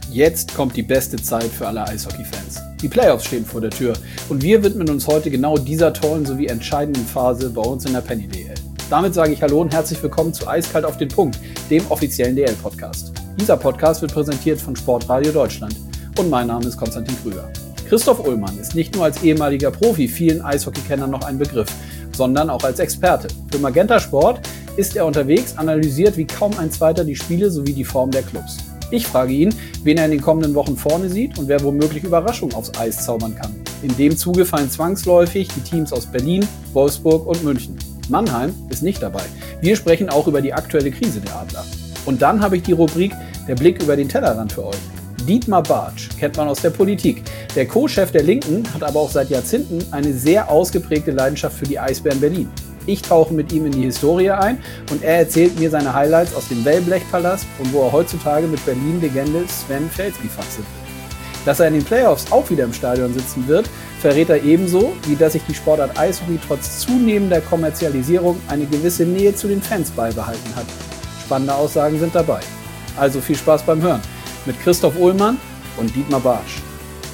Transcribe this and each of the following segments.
Jetzt kommt die beste Zeit für alle Eishockey-Fans. Die Playoffs stehen vor der Tür und wir widmen uns heute genau dieser tollen sowie entscheidenden Phase bei uns in der Penny DL. Damit sage ich Hallo und herzlich willkommen zu Eiskalt auf den Punkt, dem offiziellen DL-Podcast. Dieser Podcast wird präsentiert von Sportradio Deutschland und mein Name ist Konstantin Krüger. Christoph Ullmann ist nicht nur als ehemaliger Profi vielen Eishockey-Kennern noch ein Begriff, sondern auch als Experte. Für Magenta Sport ist er unterwegs, analysiert wie kaum ein zweiter die Spiele sowie die Form der Clubs. Ich frage ihn, wen er in den kommenden Wochen vorne sieht und wer womöglich Überraschungen aufs Eis zaubern kann. In dem Zuge fallen zwangsläufig die Teams aus Berlin, Wolfsburg und München. Mannheim ist nicht dabei. Wir sprechen auch über die aktuelle Krise der Adler. Und dann habe ich die Rubrik Der Blick über den Tellerrand für euch. Dietmar Bartsch kennt man aus der Politik. Der Co-Chef der Linken hat aber auch seit Jahrzehnten eine sehr ausgeprägte Leidenschaft für die Eisbären Berlin. Ich tauche mit ihm in die Historie ein und er erzählt mir seine Highlights aus dem Wellblechpalast und wo er heutzutage mit Berlin-Legende Sven Felski fachsimpelt. Dass er in den Playoffs auch wieder im Stadion sitzen wird, verrät er ebenso, wie dass sich die Sportart Eishockey trotz zunehmender Kommerzialisierung eine gewisse Nähe zu den Fans beibehalten hat. Spannende Aussagen sind dabei. Also viel Spaß beim Hören mit Christoph Ullmann und Dietmar Bartsch.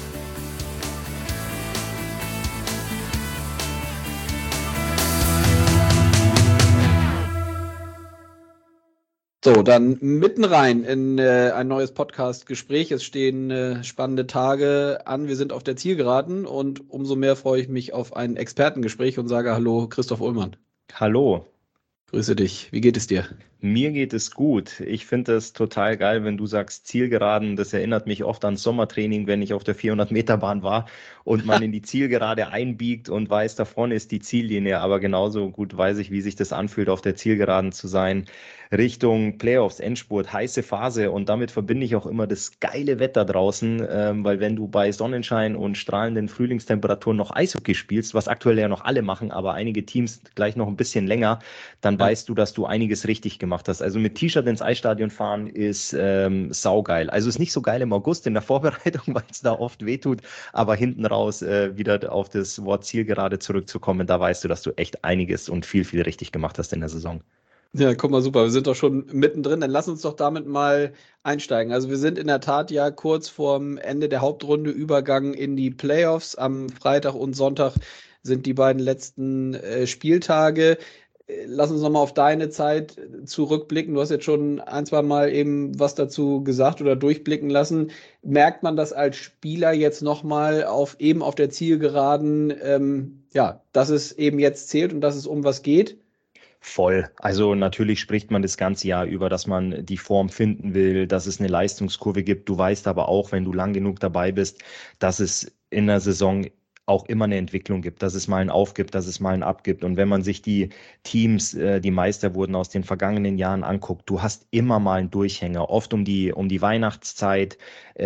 So, dann mitten rein in ein neues Podcast-Gespräch. Es stehen spannende Tage an. Wir sind auf der Zielgeraden und umso mehr freue ich mich auf ein Expertengespräch und sage Hallo, Christoph Ullmann. Hallo. Grüße dich. Wie geht es dir? Mir geht es gut. Ich finde es total geil, wenn du sagst Zielgeraden. Das erinnert mich oft an Sommertraining, wenn ich auf der 400-Meter-Bahn war und man in die Zielgerade einbiegt und weiß, da vorne ist die Ziellinie. Aber genauso gut weiß ich, wie sich das anfühlt, auf der Zielgeraden zu sein. Richtung Playoffs, Endspurt, heiße Phase und damit verbinde ich auch immer das geile Wetter draußen, weil wenn du bei Sonnenschein und strahlenden Frühlingstemperaturen noch Eishockey spielst, was aktuell ja noch alle machen, aber einige Teams gleich noch ein bisschen länger, dann weißt du, dass du einiges richtig gemacht hast. Also mit T-Shirt ins Eisstadion fahren ist saugeil. Also ist nicht so geil im August in der Vorbereitung, weil es da oft wehtut, aber hinten raus wieder auf das Wort Zielgerade zurückzukommen, da weißt du, dass du echt einiges und viel, viel richtig gemacht hast in der Saison. Ja, guck mal, super. Wir sind doch schon mittendrin. Dann lass uns doch damit mal einsteigen. Also wir sind in der Tat ja kurz vorm Ende der Hauptrunde, Übergang in die Playoffs. Am Freitag und Sonntag sind die beiden letzten Spieltage. Lass uns nochmal auf deine Zeit zurückblicken. Du hast jetzt schon ein, zwei Mal eben was dazu gesagt oder durchblicken lassen. Merkt man das als Spieler jetzt nochmal auf der Zielgeraden, dass es eben jetzt zählt und dass es um was geht? Voll. Also natürlich spricht man das ganze Jahr über, dass man die Form finden will, dass es eine Leistungskurve gibt. Du weißt aber auch, wenn du lang genug dabei bist, dass es in der Saison auch immer eine Entwicklung gibt, dass es mal ein Auf gibt, dass es mal ein Ab gibt. Und wenn man sich die Teams, die Meister wurden aus den vergangenen Jahren anguckt, du hast immer mal einen Durchhänger, oft um die Weihnachtszeit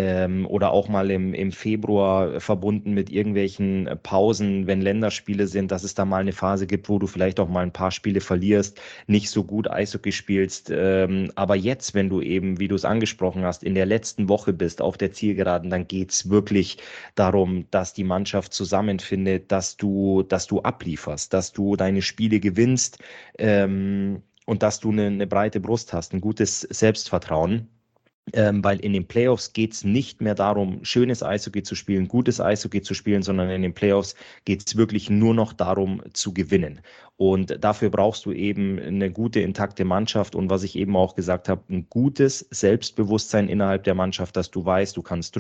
oder auch mal im Februar verbunden mit irgendwelchen Pausen, wenn Länderspiele sind, dass es da mal eine Phase gibt, wo du vielleicht auch mal ein paar Spiele verlierst, nicht so gut Eishockey spielst. Aber jetzt, wenn du eben, wie du es angesprochen hast, in der letzten Woche bist, auf der Zielgeraden, dann geht's wirklich darum, dass die Mannschaft zusammenfindet, dass du ablieferst, dass du deine Spiele gewinnst und dass du eine breite Brust hast, ein gutes Selbstvertrauen. Weil in den Playoffs geht es nicht mehr darum, schönes Eishockey zu spielen, gutes Eishockey zu spielen, sondern in den Playoffs geht es wirklich nur noch darum, zu gewinnen. Und dafür brauchst du eben eine gute, intakte Mannschaft und was ich eben auch gesagt habe, ein gutes Selbstbewusstsein innerhalb der Mannschaft, dass du weißt, du kannst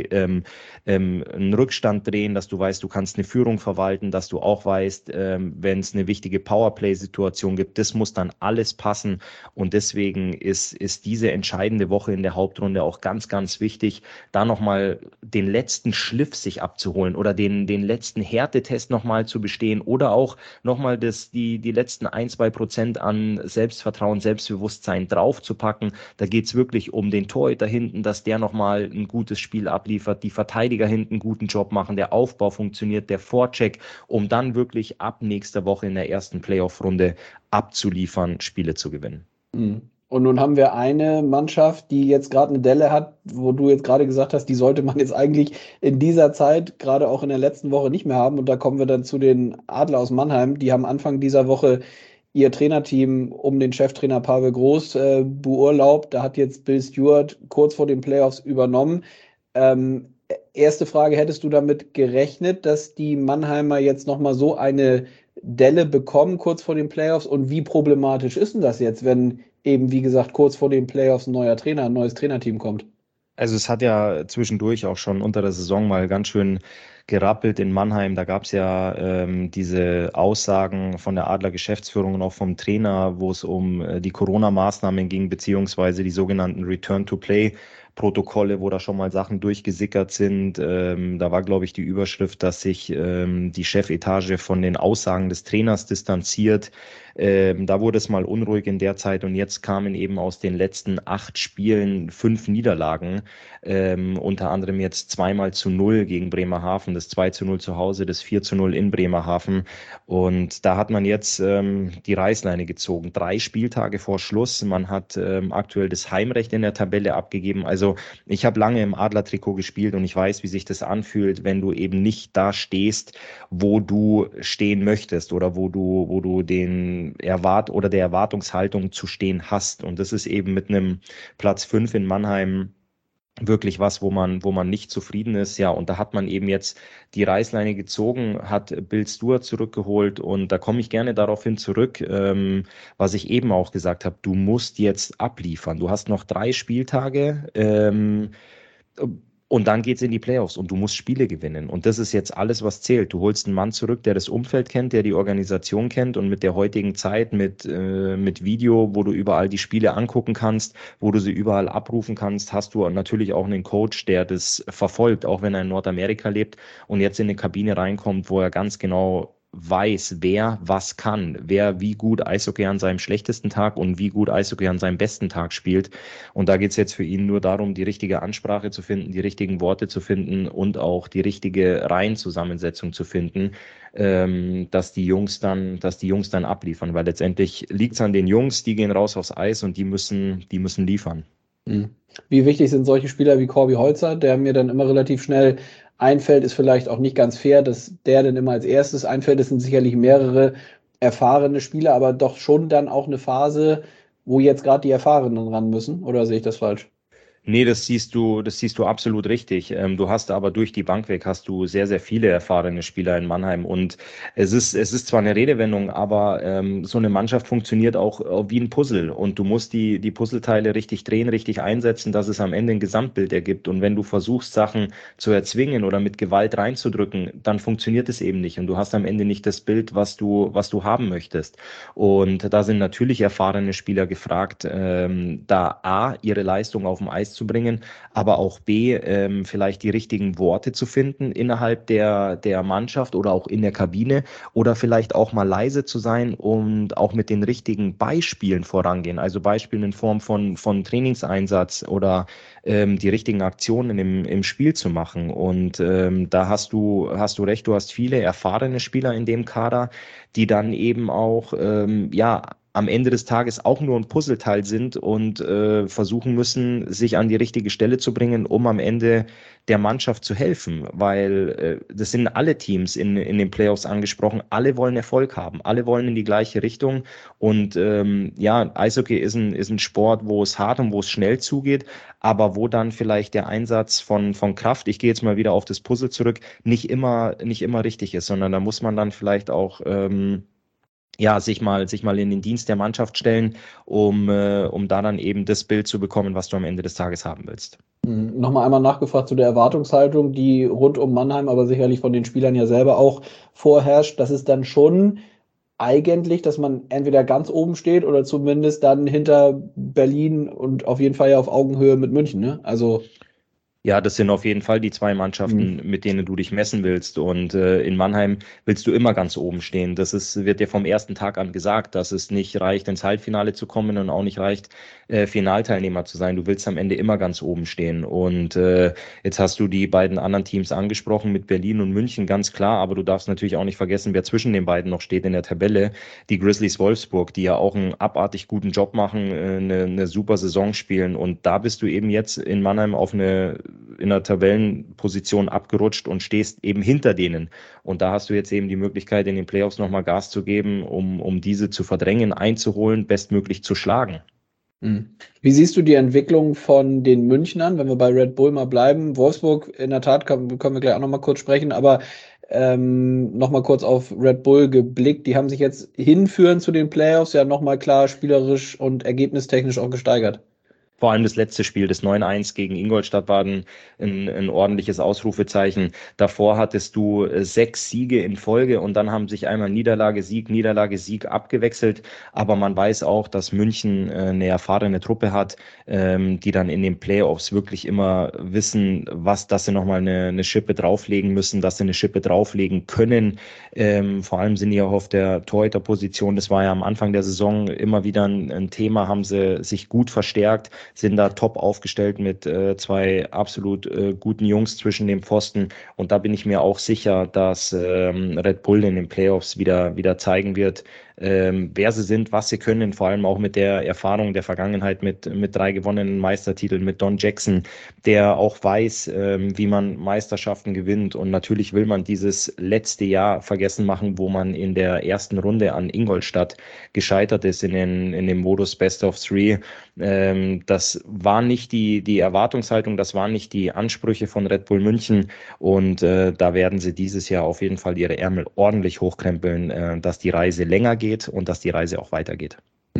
einen Rückstand drehen, dass du weißt, du kannst eine Führung verwalten, dass du auch weißt, wenn es eine wichtige Powerplay-Situation gibt, das muss dann alles passen und deswegen ist diese entscheidende Woche in der Hauptrunde auch ganz, ganz wichtig, da nochmal den letzten Schliff sich abzuholen oder den letzten Härtetest nochmal zu bestehen oder auch nochmal die letzten 1-2% an Selbstvertrauen, Selbstbewusstsein draufzupacken. Da geht es wirklich um den Torhüter hinten, dass der nochmal ein gutes Spiel abliefert, die Verteidiger hinten einen guten Job machen, der Aufbau funktioniert, der Vorcheck, um dann wirklich ab nächster Woche in der ersten Playoff-Runde abzuliefern, Spiele zu gewinnen. Und nun haben wir eine Mannschaft, die jetzt gerade eine Delle hat, wo du jetzt gerade gesagt hast, die sollte man jetzt eigentlich in dieser Zeit, gerade auch in der letzten Woche, nicht mehr haben. Und da kommen wir dann zu den Adler aus Mannheim. Die haben Anfang dieser Woche ihr Trainerteam um den Cheftrainer Pavel Groß beurlaubt. Da hat jetzt Bill Stewart kurz vor den Playoffs übernommen. Erste Frage, hättest du damit gerechnet, dass die Mannheimer jetzt nochmal so eine Delle bekommen kurz vor den Playoffs? Und wie problematisch ist denn das jetzt, wenn eben, wie gesagt, kurz vor den Playoffs ein neues Trainerteam kommt? Also es hat ja zwischendurch auch schon unter der Saison mal ganz schön gerappelt in Mannheim. Da gab es ja diese Aussagen von der Adler Geschäftsführung und auch vom Trainer, wo es um die Corona-Maßnahmen ging, beziehungsweise die sogenannten Return-to-Play-Protokolle, wo da schon mal Sachen durchgesickert sind. Da war, glaube ich, die Überschrift, dass sich die Chefetage von den Aussagen des Trainers distanziert. Da wurde es mal unruhig in der Zeit und jetzt kamen eben aus den letzten 8 Spielen 5 Niederlagen, unter anderem jetzt 2-0 gegen Bremerhaven, das 2-0 zu Hause, das 4-0 in Bremerhaven, und da hat man jetzt die Reißleine gezogen, 3 Spieltage vor Schluss. Man hat aktuell das Heimrecht in der Tabelle abgegeben. Also ich habe lange im Adler-Trikot gespielt und ich weiß, wie sich das anfühlt, wenn du eben nicht da stehst, wo du stehen möchtest oder wo du der Erwartungshaltung zu stehen hast. Und das ist eben mit einem Platz 5 in Mannheim wirklich was, wo man nicht zufrieden ist. Ja, und da hat man eben jetzt die Reißleine gezogen, hat Bill Stewart zurückgeholt, und da komme ich gerne daraufhin zurück, was ich eben auch gesagt habe: Du musst jetzt abliefern. Du hast noch 3 Spieltage. Und dann geht's in die Playoffs und du musst Spiele gewinnen. Und das ist jetzt alles, was zählt. Du holst einen Mann zurück, der das Umfeld kennt, der die Organisation kennt, und mit der heutigen Zeit, mit Video, wo du überall die Spiele angucken kannst, wo du sie überall abrufen kannst, hast du natürlich auch einen Coach, der das verfolgt, auch wenn er in Nordamerika lebt und jetzt in eine Kabine reinkommt, wo er ganz genau weiß, wer was kann, wer wie gut Eishockey an seinem schlechtesten Tag und wie gut Eishockey an seinem besten Tag spielt. Und da geht es jetzt für ihn nur darum, die richtige Ansprache zu finden, die richtigen Worte zu finden und auch die richtige Reihenzusammensetzung zu finden, dass die Jungs dann abliefern, weil letztendlich liegt es an den Jungs, die gehen raus aufs Eis und die müssen liefern. Wie wichtig sind solche Spieler wie Corby Holzer, der mir dann immer relativ schnell einfällt, ist vielleicht auch nicht ganz fair, dass der dann immer als erstes einfällt. Es sind sicherlich mehrere erfahrene Spieler, aber doch schon dann auch eine Phase, wo jetzt gerade die Erfahrenen ran müssen. Oder sehe ich das falsch? Nee, das siehst du absolut richtig. Du hast aber durch die Bank weg hast du sehr, sehr viele erfahrene Spieler in Mannheim, und es ist zwar eine Redewendung, aber so eine Mannschaft funktioniert auch wie ein Puzzle, und du musst die Puzzleteile richtig drehen, richtig einsetzen, dass es am Ende ein Gesamtbild ergibt. Und wenn du versuchst, Sachen zu erzwingen oder mit Gewalt reinzudrücken, dann funktioniert es eben nicht, und du hast am Ende nicht das Bild, was du haben möchtest. Und da sind natürlich erfahrene Spieler gefragt, da A, ihre Leistung auf dem Eis zu bringen, aber auch B, vielleicht die richtigen Worte zu finden innerhalb der Mannschaft oder auch in der Kabine, oder vielleicht auch mal leise zu sein und auch mit den richtigen Beispielen vorangehen, also Beispielen in Form von Trainingseinsatz oder die richtigen Aktionen im Spiel zu machen. Und da hast du recht, du hast viele erfahrene Spieler in dem Kader, die dann eben auch ja, am Ende des Tages auch nur ein Puzzleteil sind und versuchen müssen, sich an die richtige Stelle zu bringen, um am Ende der Mannschaft zu helfen, weil das sind alle Teams in den Playoffs angesprochen, alle wollen Erfolg haben, alle wollen in die gleiche Richtung, und ja, Eishockey ist ein Sport, wo es hart und wo es schnell zugeht, aber wo dann vielleicht der Einsatz von Kraft, ich gehe jetzt mal wieder auf das Puzzle zurück, nicht immer richtig ist, sondern da muss man dann vielleicht auch ja, sich mal in den Dienst der Mannschaft stellen, um da dann eben das Bild zu bekommen, was du am Ende des Tages haben willst. Nochmal einmal nachgefragt zu der Erwartungshaltung, die rund um Mannheim, aber sicherlich von den Spielern ja selber auch vorherrscht. Das ist dann schon eigentlich, dass man entweder ganz oben steht oder zumindest dann hinter Berlin und auf jeden Fall ja auf Augenhöhe mit München, ne? Also Ja, das sind auf jeden Fall die 2 Mannschaften, mit denen du dich messen willst. Und in Mannheim willst du immer ganz oben stehen. Wird dir vom ersten Tag an gesagt, dass es nicht reicht, ins Halbfinale zu kommen und auch nicht reicht, Finalteilnehmer zu sein. Du willst am Ende immer ganz oben stehen. Und jetzt hast du die beiden anderen Teams angesprochen mit Berlin und München, ganz klar. Aber du darfst natürlich auch nicht vergessen, wer zwischen den beiden noch steht in der Tabelle. Die Grizzlies Wolfsburg, die ja auch einen abartig guten Job machen, eine super Saison spielen. Und da bist du eben jetzt in Mannheim auf eine in der Tabellenposition abgerutscht und stehst eben hinter denen. Und da hast du jetzt eben die Möglichkeit, in den Playoffs nochmal Gas zu geben, um diese zu verdrängen, einzuholen, bestmöglich zu schlagen. Wie siehst du die Entwicklung von den Münchnern, wenn wir bei Red Bull mal bleiben? Wolfsburg, in der Tat, können wir gleich auch nochmal kurz sprechen, aber nochmal kurz auf Red Bull geblickt. Die haben sich jetzt hinführend zu den Playoffs ja nochmal klar spielerisch und ergebnistechnisch auch gesteigert. Vor allem das letzte Spiel, das 9-1 gegen Ingolstadt, war ein ordentliches Ausrufezeichen. Davor hattest du 6 Siege in Folge und dann haben sich einmal Niederlage, Sieg abgewechselt. Aber man weiß auch, dass München eine erfahrene Truppe hat, die dann in den Playoffs wirklich immer wissen, dass sie nochmal eine Schippe drauflegen müssen, dass sie eine Schippe drauflegen können. Vor allem sind die auch auf der Torhüterposition. Das war ja am Anfang der Saison immer wieder ein Thema, haben sie sich gut verstärkt, sind da top aufgestellt mit 2 absolut guten Jungs zwischen den Pfosten. Und da bin ich mir auch sicher, dass Red Bull in den Playoffs wieder zeigen wird, wer sie sind, was sie können, vor allem auch mit der Erfahrung der Vergangenheit mit 3 gewonnenen Meistertiteln, mit Don Jackson, der auch weiß, wie man Meisterschaften gewinnt. Und natürlich will man dieses letzte Jahr vergessen machen, wo man in der ersten Runde an Ingolstadt gescheitert ist in dem Modus Best of Three. Das war nicht die Erwartungshaltung, das waren nicht die Ansprüche von Red Bull München. Und da werden sie dieses Jahr auf jeden Fall ihre Ärmel ordentlich hochkrempeln, dass die Reise länger geht und dass die Reise auch weitergeht.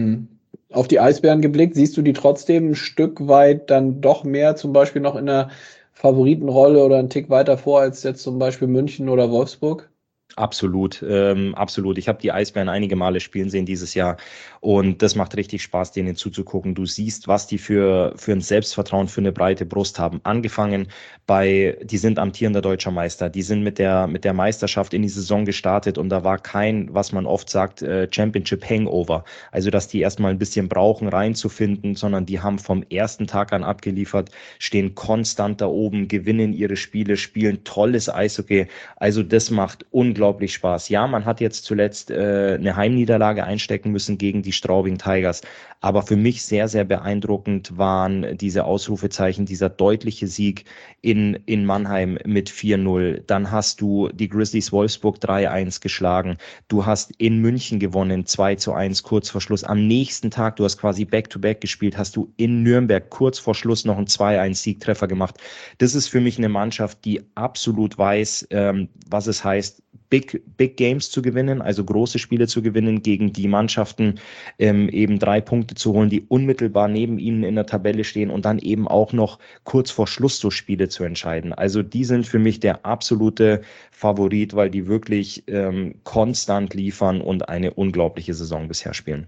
Auf die Eisbären geblickt, siehst du die trotzdem ein Stück weit dann doch mehr zum Beispiel noch in der Favoritenrolle oder einen Tick weiter vor als jetzt zum Beispiel München oder Wolfsburg? Absolut, absolut. Ich habe die Eisbären einige Male spielen sehen dieses Jahr und das macht richtig Spaß, denen zuzugucken. Du siehst, was die für ein Selbstvertrauen, für eine breite Brust haben. Angefangen die sind amtierender deutscher Meister, die sind mit der Meisterschaft in die Saison gestartet und da war kein, was man oft sagt, Championship Hangover. Also, dass die erstmal ein bisschen brauchen, reinzufinden, sondern die haben vom ersten Tag an abgeliefert, stehen konstant da oben, gewinnen ihre Spiele, spielen tolles Eishockey. Also, das macht unglaublich Spaß. Ja, man hat jetzt zuletzt eine Heimniederlage einstecken müssen gegen die Straubing Tigers, aber für mich sehr, sehr beeindruckend waren diese Ausrufezeichen, dieser deutliche Sieg in Mannheim mit 4-0. Dann hast du die Grizzlies Wolfsburg 3-1 geschlagen. Du hast in München gewonnen 2-1 kurz vor Schluss. Am nächsten Tag, du hast quasi Back-to-Back gespielt, hast du in Nürnberg kurz vor Schluss noch einen 2-1 Siegtreffer gemacht. Das ist für mich eine Mannschaft, die absolut weiß, was es heißt, Big Games zu gewinnen, also große Spiele zu gewinnen, gegen die Mannschaften eben 3 Punkte zu holen, die unmittelbar neben ihnen in der Tabelle stehen und dann eben auch noch kurz vor Schluss so Spiele zu entscheiden. Also die sind für mich der absolute Favorit, weil die wirklich konstant liefern und eine unglaubliche Saison bisher spielen.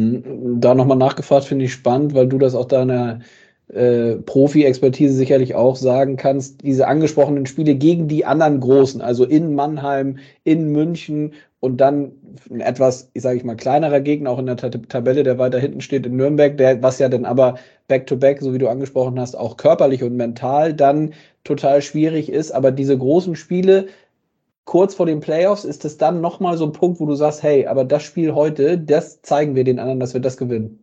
Da nochmal nachgefragt, finde ich spannend, weil du das auch deiner Profi-Expertise sicherlich auch sagen kannst, diese angesprochenen Spiele gegen die anderen Großen, also in Mannheim, in München und dann ein etwas, sage ich mal, kleinerer Gegner, auch in der Tabelle, der weiter hinten steht in Nürnberg, was ja dann aber Back-to-Back, so wie du angesprochen hast, auch körperlich und mental dann total schwierig ist, aber diese großen Spiele kurz vor den Playoffs, ist es dann nochmal so ein Punkt, wo du sagst, hey, aber das Spiel heute, das zeigen wir den anderen, dass wir das gewinnen.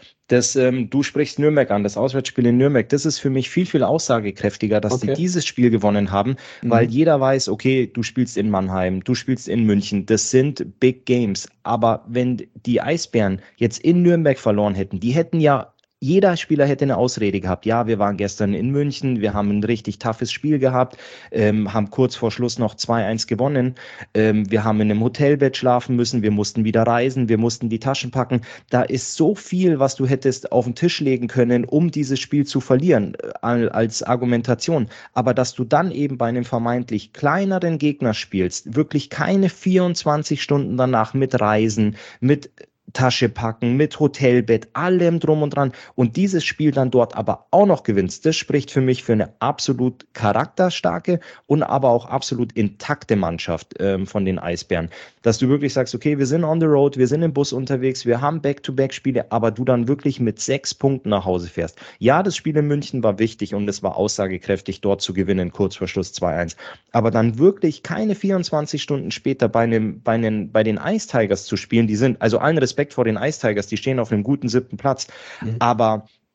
Du sprichst Nürnberg an, das Auswärtsspiel in Nürnberg, das ist für mich viel, viel aussagekräftiger, dass die dieses Spiel gewonnen haben, weil jeder weiß, okay, du spielst in Mannheim, du spielst in München, das sind Big Games, aber wenn die Eisbären jetzt in Nürnberg verloren hätten, die hätten ja jeder Spieler hätte eine Ausrede gehabt. Ja, wir waren gestern in München, wir haben ein richtig toughes Spiel gehabt, haben kurz vor Schluss noch 2-1 gewonnen. Wir haben in einem Hotelbett schlafen müssen, wir mussten wieder reisen, wir mussten die Taschen packen. Da ist so viel, was du hättest auf den Tisch legen können, um dieses Spiel zu verlieren, als Argumentation. Aber dass du dann eben bei einem vermeintlich kleineren Gegner spielst, wirklich keine 24 Stunden danach mit Reisen, mit Tasche packen, mit Hotelbett, allem drum und dran und dieses Spiel dann dort aber auch noch gewinnst, das spricht für mich für eine absolut charakterstarke und aber auch absolut intakte Mannschaft von den Eisbären. Dass du wirklich sagst, okay, wir sind on the road, wir sind im Bus unterwegs, wir haben Back-to-Back-Spiele, aber du dann wirklich mit 6 Punkten nach Hause fährst. Ja, das Spiel in München war wichtig und es war aussagekräftig, dort zu gewinnen, kurz vor Schluss 2-1. Aber dann wirklich keine 24 Stunden später bei den Ice Tigers zu spielen, die sind, also allen Respekt vor den Ice Tigers, die stehen auf einem guten 7. Platz, aber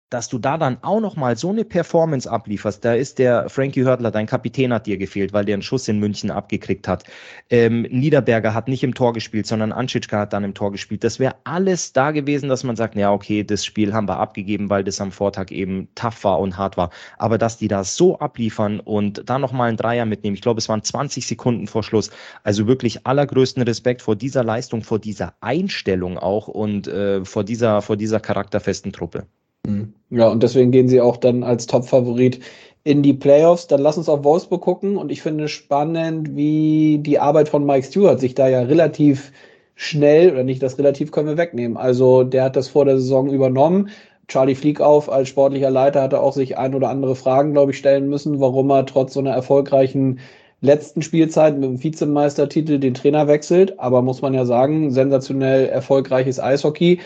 dass du da dann auch nochmal so eine Performance ablieferst. Da ist der Frankie Hördler, dein Kapitän, hat dir gefehlt, weil der einen Schuss in München abgekriegt hat. Niederberger hat nicht im Tor gespielt, sondern Anschitschka hat dann im Tor gespielt. Das wäre alles da gewesen, dass man sagt, ja, okay, das Spiel haben wir abgegeben, weil das am Vortag eben tough war und hart war. Aber dass die das so abliefern und da nochmal einen Dreier mitnehmen, ich glaube, es waren 20 Sekunden vor Schluss. Also wirklich allergrößten Respekt vor dieser Leistung, vor dieser Einstellung auch und vor dieser charakterfesten Truppe. Ja, und deswegen gehen sie auch dann als Top-Favorit in die Playoffs. Dann lass uns auf Wolfsburg gucken. Und ich finde spannend, wie die Arbeit von Mike Stewart sich da ja relativ schnell, oder nicht, das relativ können wir wegnehmen. Also der hat das vor der Saison übernommen. Charlie Fliekauf als sportlicher Leiter hatte auch sich ein oder andere Fragen, glaube ich, stellen müssen, warum er trotz so einer erfolgreichen letzten Spielzeit mit dem Vizemeistertitel den Trainer wechselt. Aber muss man ja sagen, sensationell erfolgreiches Eishockey.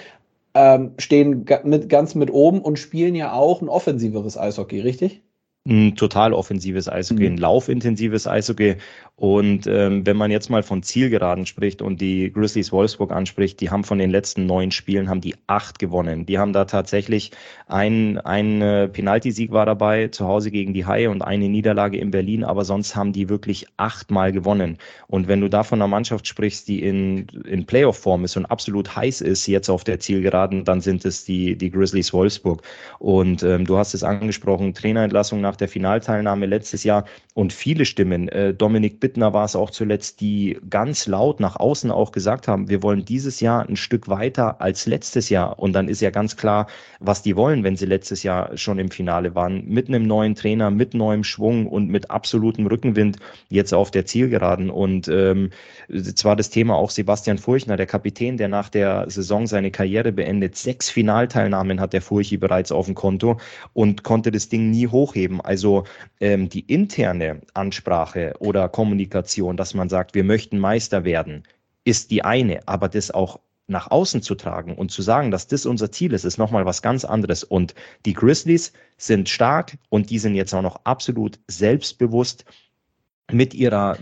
Stehen ganz mit oben und spielen ja auch ein offensiveres Eishockey, richtig? Ein total offensives Eishockey, ein laufintensives Eishockey. Und wenn man jetzt mal von Zielgeraden spricht und die Grizzlies Wolfsburg anspricht, die haben von den letzten 9 Spielen haben die 8 gewonnen. Die haben da tatsächlich ein Penaltysieg war dabei, zu Hause gegen die Haie und eine Niederlage in Berlin, aber sonst haben die wirklich 8-mal gewonnen. Und wenn du da von einer Mannschaft sprichst, die in Playoff-Form ist und absolut heiß ist jetzt auf der Zielgeraden, dann sind es die Grizzlies Wolfsburg. Und du hast es angesprochen, Trainerentlassung nach der Finalteilnahme letztes Jahr und viele Stimmen, Dominik Bittner war es auch zuletzt, die ganz laut nach außen auch gesagt haben, wir wollen dieses Jahr ein Stück weiter als letztes Jahr. Und dann ist ja ganz klar, was die wollen, wenn sie letztes Jahr schon im Finale waren, mit einem neuen Trainer, mit neuem Schwung und mit absolutem Rückenwind jetzt auf der Zielgeraden. Und zwar das Thema auch Sebastian Furchner, der Kapitän, der nach der Saison seine Karriere beendet. 6 Finalteilnahmen hat der Furchi bereits auf dem Konto und konnte das Ding nie hochheben. Also die interne Ansprache oder Kommunikation, dass man sagt, wir möchten Meister werden, ist die eine, aber das auch nach außen zu tragen und zu sagen, dass das unser Ziel ist, ist nochmal was ganz anderes. Und die Grizzlies sind stark und die sind jetzt auch noch absolut selbstbewusst mit ihrer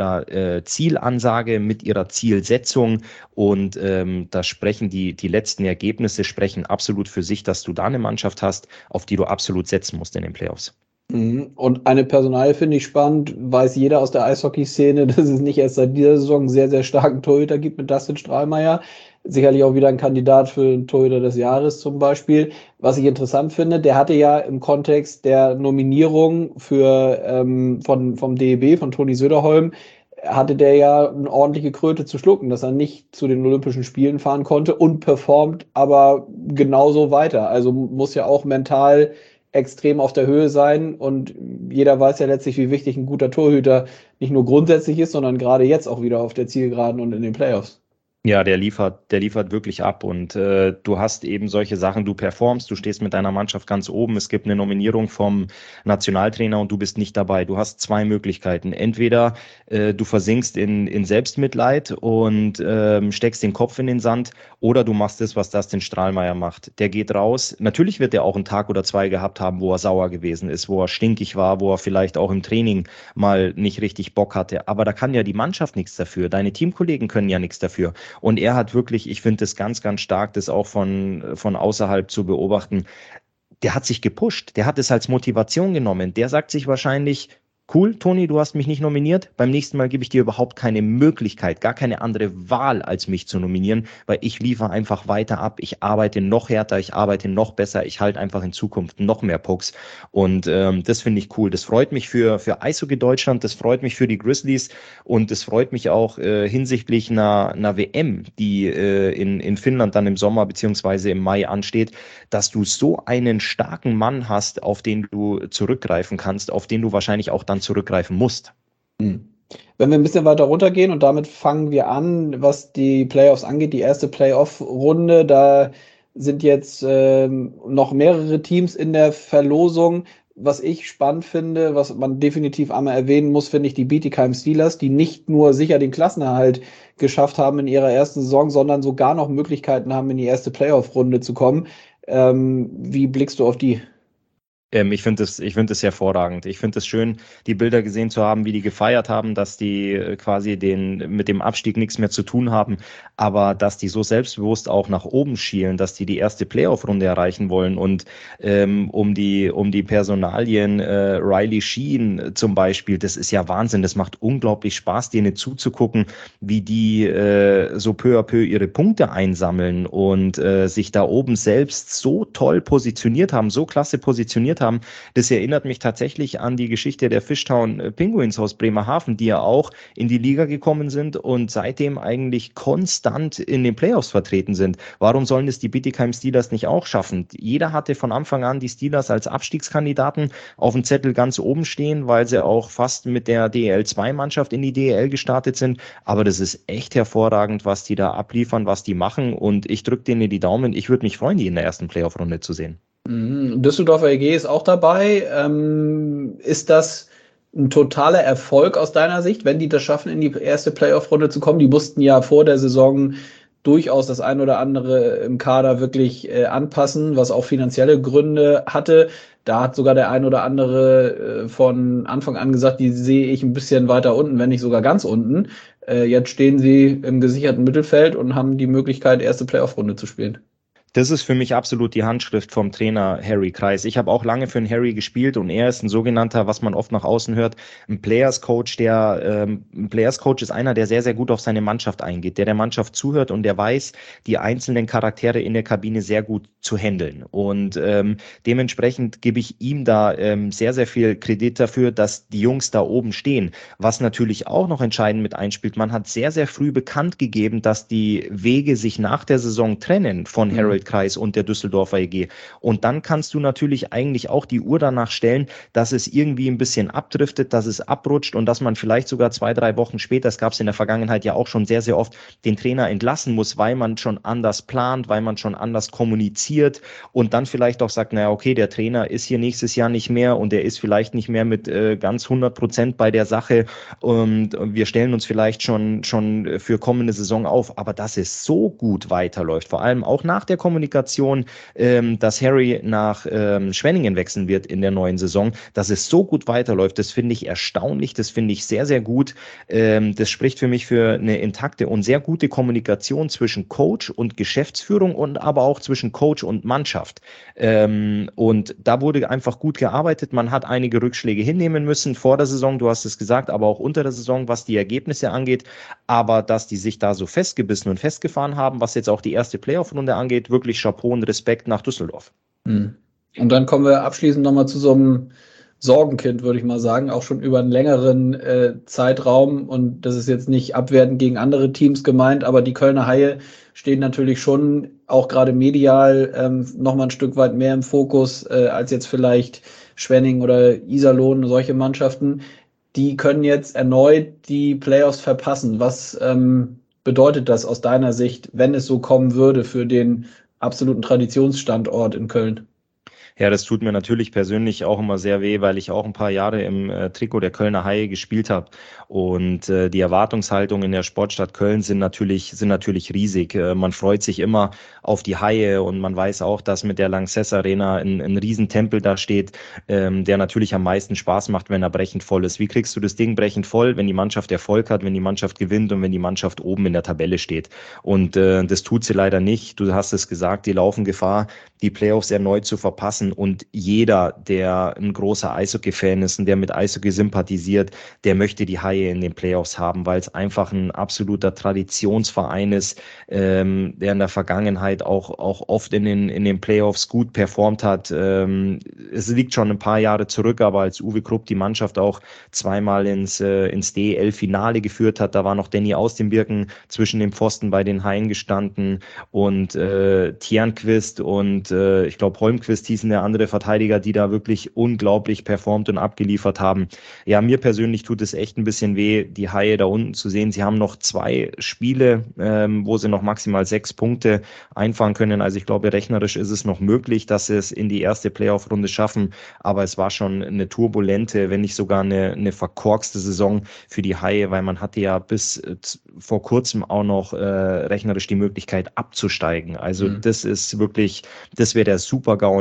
Zielansage, mit ihrer Zielsetzung und da sprechen die letzten Ergebnisse sprechen absolut für sich, dass du da eine Mannschaft hast, auf die du absolut setzen musst in den Playoffs. Und eine Personalie finde ich spannend, weiß jeder aus der Eishockey-Szene, dass es nicht erst seit dieser Saison einen sehr, sehr starken Torhüter gibt mit Dustin Strahlmeier. Sicherlich auch wieder ein Kandidat für den Torhüter des Jahres zum Beispiel. Was ich interessant finde, der hatte ja im Kontext der Nominierung vom DEB, von Toni Söderholm, hatte der ja eine ordentliche Kröte zu schlucken, dass er nicht zu den Olympischen Spielen fahren konnte und performt aber genauso weiter. Also muss ja auch mental extrem auf der Höhe sein und jeder weiß ja letztlich, wie wichtig ein guter Torhüter nicht nur grundsätzlich ist, sondern gerade jetzt auch wieder auf der Zielgeraden und in den Playoffs. Ja, der liefert wirklich ab und du hast eben solche Sachen, du performst, du stehst mit deiner Mannschaft ganz oben, es gibt eine Nominierung vom Nationaltrainer und du bist nicht dabei. Du hast 2 Möglichkeiten. Entweder du versinkst in Selbstmitleid und steckst den Kopf in den Sand oder du machst das, was Dustin Strahlmeier macht. Der geht raus. Natürlich wird er auch einen Tag oder 2 gehabt haben, wo er sauer gewesen ist, wo er stinkig war, wo er vielleicht auch im Training mal nicht richtig Bock hatte. Aber da kann ja die Mannschaft nichts dafür. Deine Teamkollegen können ja nichts dafür. Und er hat wirklich, ich finde das ganz, ganz stark, das auch von außerhalb zu beobachten. Der hat sich gepusht, der hat es als Motivation genommen. Der sagt sich wahrscheinlich, cool, Toni, du hast mich nicht nominiert. Beim nächsten Mal gebe ich dir überhaupt keine Möglichkeit, gar keine andere Wahl, als mich zu nominieren, weil ich liefere einfach weiter ab. Ich arbeite noch härter, ich arbeite noch besser, ich halte einfach in Zukunft noch mehr Pucks. Und das finde ich cool. Das freut mich für Eishockey Deutschland, das freut mich für die Grizzlies und das freut mich auch hinsichtlich einer WM, die in Finnland dann im Sommer beziehungsweise im Mai ansteht, dass du so einen starken Mann hast, auf den du zurückgreifen kannst, auf den du wahrscheinlich auch dann zurückgreifen musst. Wenn wir ein bisschen weiter runtergehen und damit fangen wir an, was die Playoffs angeht, die erste Playoff-Runde, da sind jetzt noch mehrere Teams in der Verlosung. Was ich spannend finde, was man definitiv einmal erwähnen muss, finde ich die Bietigheim Steelers, die nicht nur sicher den Klassenerhalt geschafft haben in ihrer ersten Saison, sondern sogar noch Möglichkeiten haben, in die erste Playoff-Runde zu kommen. Wie blickst du auf die? Ich finde es hervorragend. Ich finde es schön, die Bilder gesehen zu haben, wie die gefeiert haben, dass die quasi mit dem Abstieg nichts mehr zu tun haben, aber dass die so selbstbewusst auch nach oben schielen, dass die erste Playoff-Runde erreichen wollen und um die Personalien Riley Sheen zum Beispiel, das ist ja Wahnsinn. Das macht unglaublich Spaß, denen zuzugucken, wie die so peu à peu ihre Punkte einsammeln und sich da oben selbst so toll positioniert haben, so klasse positioniert haben. Das erinnert mich tatsächlich an die Geschichte der Fishtown Penguins aus Bremerhaven, die ja auch in die Liga gekommen sind und seitdem eigentlich konstant in den Playoffs vertreten sind. Warum sollen es die Bietigheim Steelers nicht auch schaffen? Jeder hatte von Anfang an die Steelers als Abstiegskandidaten auf dem Zettel ganz oben stehen, weil sie auch fast mit der DEL2-Mannschaft in die DEL gestartet sind. Aber das ist echt hervorragend, was die da abliefern, was die machen. Und ich drücke denen die Daumen. Ich würde mich freuen, die in der ersten Playoff-Runde zu sehen. Düsseldorfer EG ist auch dabei. Ist das ein totaler Erfolg aus deiner Sicht, wenn die das schaffen, in die erste Playoff-Runde zu kommen? Die mussten ja vor der Saison durchaus das ein oder andere im Kader wirklich anpassen, was auch finanzielle Gründe hatte. Da hat sogar der ein oder andere von Anfang an gesagt, die sehe ich ein bisschen weiter unten, wenn nicht sogar ganz unten. Jetzt stehen sie im gesicherten Mittelfeld und haben die Möglichkeit, erste Playoff-Runde zu spielen. Das ist für mich absolut die Handschrift vom Trainer Harry Kreis. Ich habe auch lange für einen Harry gespielt und er ist ein sogenannter, was man oft nach außen hört, ein Players Coach. Ein Players Coach ist einer, der sehr, sehr gut auf seine Mannschaft eingeht, der Mannschaft zuhört und der weiß, die einzelnen Charaktere in der Kabine sehr gut zu handeln. Und dementsprechend gebe ich ihm da sehr, sehr viel Kredit dafür, dass die Jungs da oben stehen. Was natürlich auch noch entscheidend mit einspielt, man hat sehr, sehr früh bekannt gegeben, dass die Wege sich nach der Saison trennen von Harold Kreis und der Düsseldorfer EG. Und dann kannst du natürlich eigentlich auch die Uhr danach stellen, dass es irgendwie ein bisschen abdriftet, dass es abrutscht und dass man vielleicht sogar 2-3 Wochen später, das gab es in der Vergangenheit ja auch schon sehr, sehr oft, den Trainer entlassen muss, weil man schon anders plant, weil man schon anders kommuniziert und dann vielleicht auch sagt, naja, okay, der Trainer ist hier nächstes Jahr nicht mehr und der ist vielleicht nicht mehr mit ganz 100% bei der Sache und wir stellen uns vielleicht schon für kommende Saison auf, aber dass es so gut weiterläuft, vor allem auch nach der Kommunikation, dass Harry nach Schwenningen wechseln wird in der neuen Saison, dass es so gut weiterläuft, das finde ich erstaunlich, das finde ich sehr, sehr gut. Das spricht für mich für eine intakte und sehr gute Kommunikation zwischen Coach und Geschäftsführung und aber auch zwischen Coach und Mannschaft. Und da wurde einfach gut gearbeitet. Man hat einige Rückschläge hinnehmen müssen vor der Saison, du hast es gesagt, aber auch unter der Saison, was die Ergebnisse angeht. Aber dass die sich da so festgebissen und festgefahren haben, was jetzt auch die erste Playoff-Runde angeht, wirklich Chapeau und Respekt nach Düsseldorf. Und dann kommen wir abschließend nochmal zu so einem Sorgenkind, würde ich mal sagen, auch schon über einen längeren Zeitraum. Und das ist jetzt nicht abwertend gegen andere Teams gemeint, aber die Kölner Haie stehen natürlich schon auch gerade medial nochmal ein Stück weit mehr im Fokus als jetzt vielleicht Schwenning oder Iserlohn, solche Mannschaften. Die können jetzt erneut die Playoffs verpassen. Was bedeutet das aus deiner Sicht, wenn es so kommen würde für den absoluten Traditionsstandort in Köln? Ja, das tut mir natürlich persönlich auch immer sehr weh, weil ich auch ein paar Jahre im Trikot der Kölner Haie gespielt habe. Und die Erwartungshaltungen in der Sportstadt Köln sind natürlich riesig. Man freut sich immer auf die Haie und man weiß auch, dass mit der Lanxess Arena ein Riesentempel da steht, der natürlich am meisten Spaß macht, wenn er brechend voll ist. Wie kriegst du das Ding brechend voll, wenn die Mannschaft Erfolg hat, wenn die Mannschaft gewinnt und wenn die Mannschaft oben in der Tabelle steht? Und das tut sie leider nicht. Du hast es gesagt, die laufen Gefahr, die Playoffs erneut zu verpassen. Und jeder, der ein großer Eishockey-Fan ist und der mit Eishockey sympathisiert, der möchte die Haie in den Playoffs haben, weil es einfach ein absoluter Traditionsverein ist, der in der Vergangenheit auch oft in den Playoffs gut performt hat. Es liegt schon ein paar Jahre zurück, aber als Uwe Krupp die Mannschaft auch zweimal ins DEL-Finale geführt hat, da war noch Danny aus dem Birken zwischen den Pfosten bei den Haien gestanden und Tjernquist und ich glaube Holmquist hießen der andere Verteidiger, die da wirklich unglaublich performt und abgeliefert haben. Ja, mir persönlich tut es echt ein bisschen weh, die Haie da unten zu sehen. Sie haben noch 2 Spiele, wo sie noch maximal 6 Punkte einfahren können. Also ich glaube, rechnerisch ist es noch möglich, dass sie es in die erste Playoff-Runde schaffen. Aber es war schon eine turbulente, wenn nicht sogar eine verkorkste Saison für die Haie, weil man hatte ja bis vor kurzem auch noch rechnerisch die Möglichkeit abzusteigen. Also das ist wirklich, das wäre der Super-GAU in Köln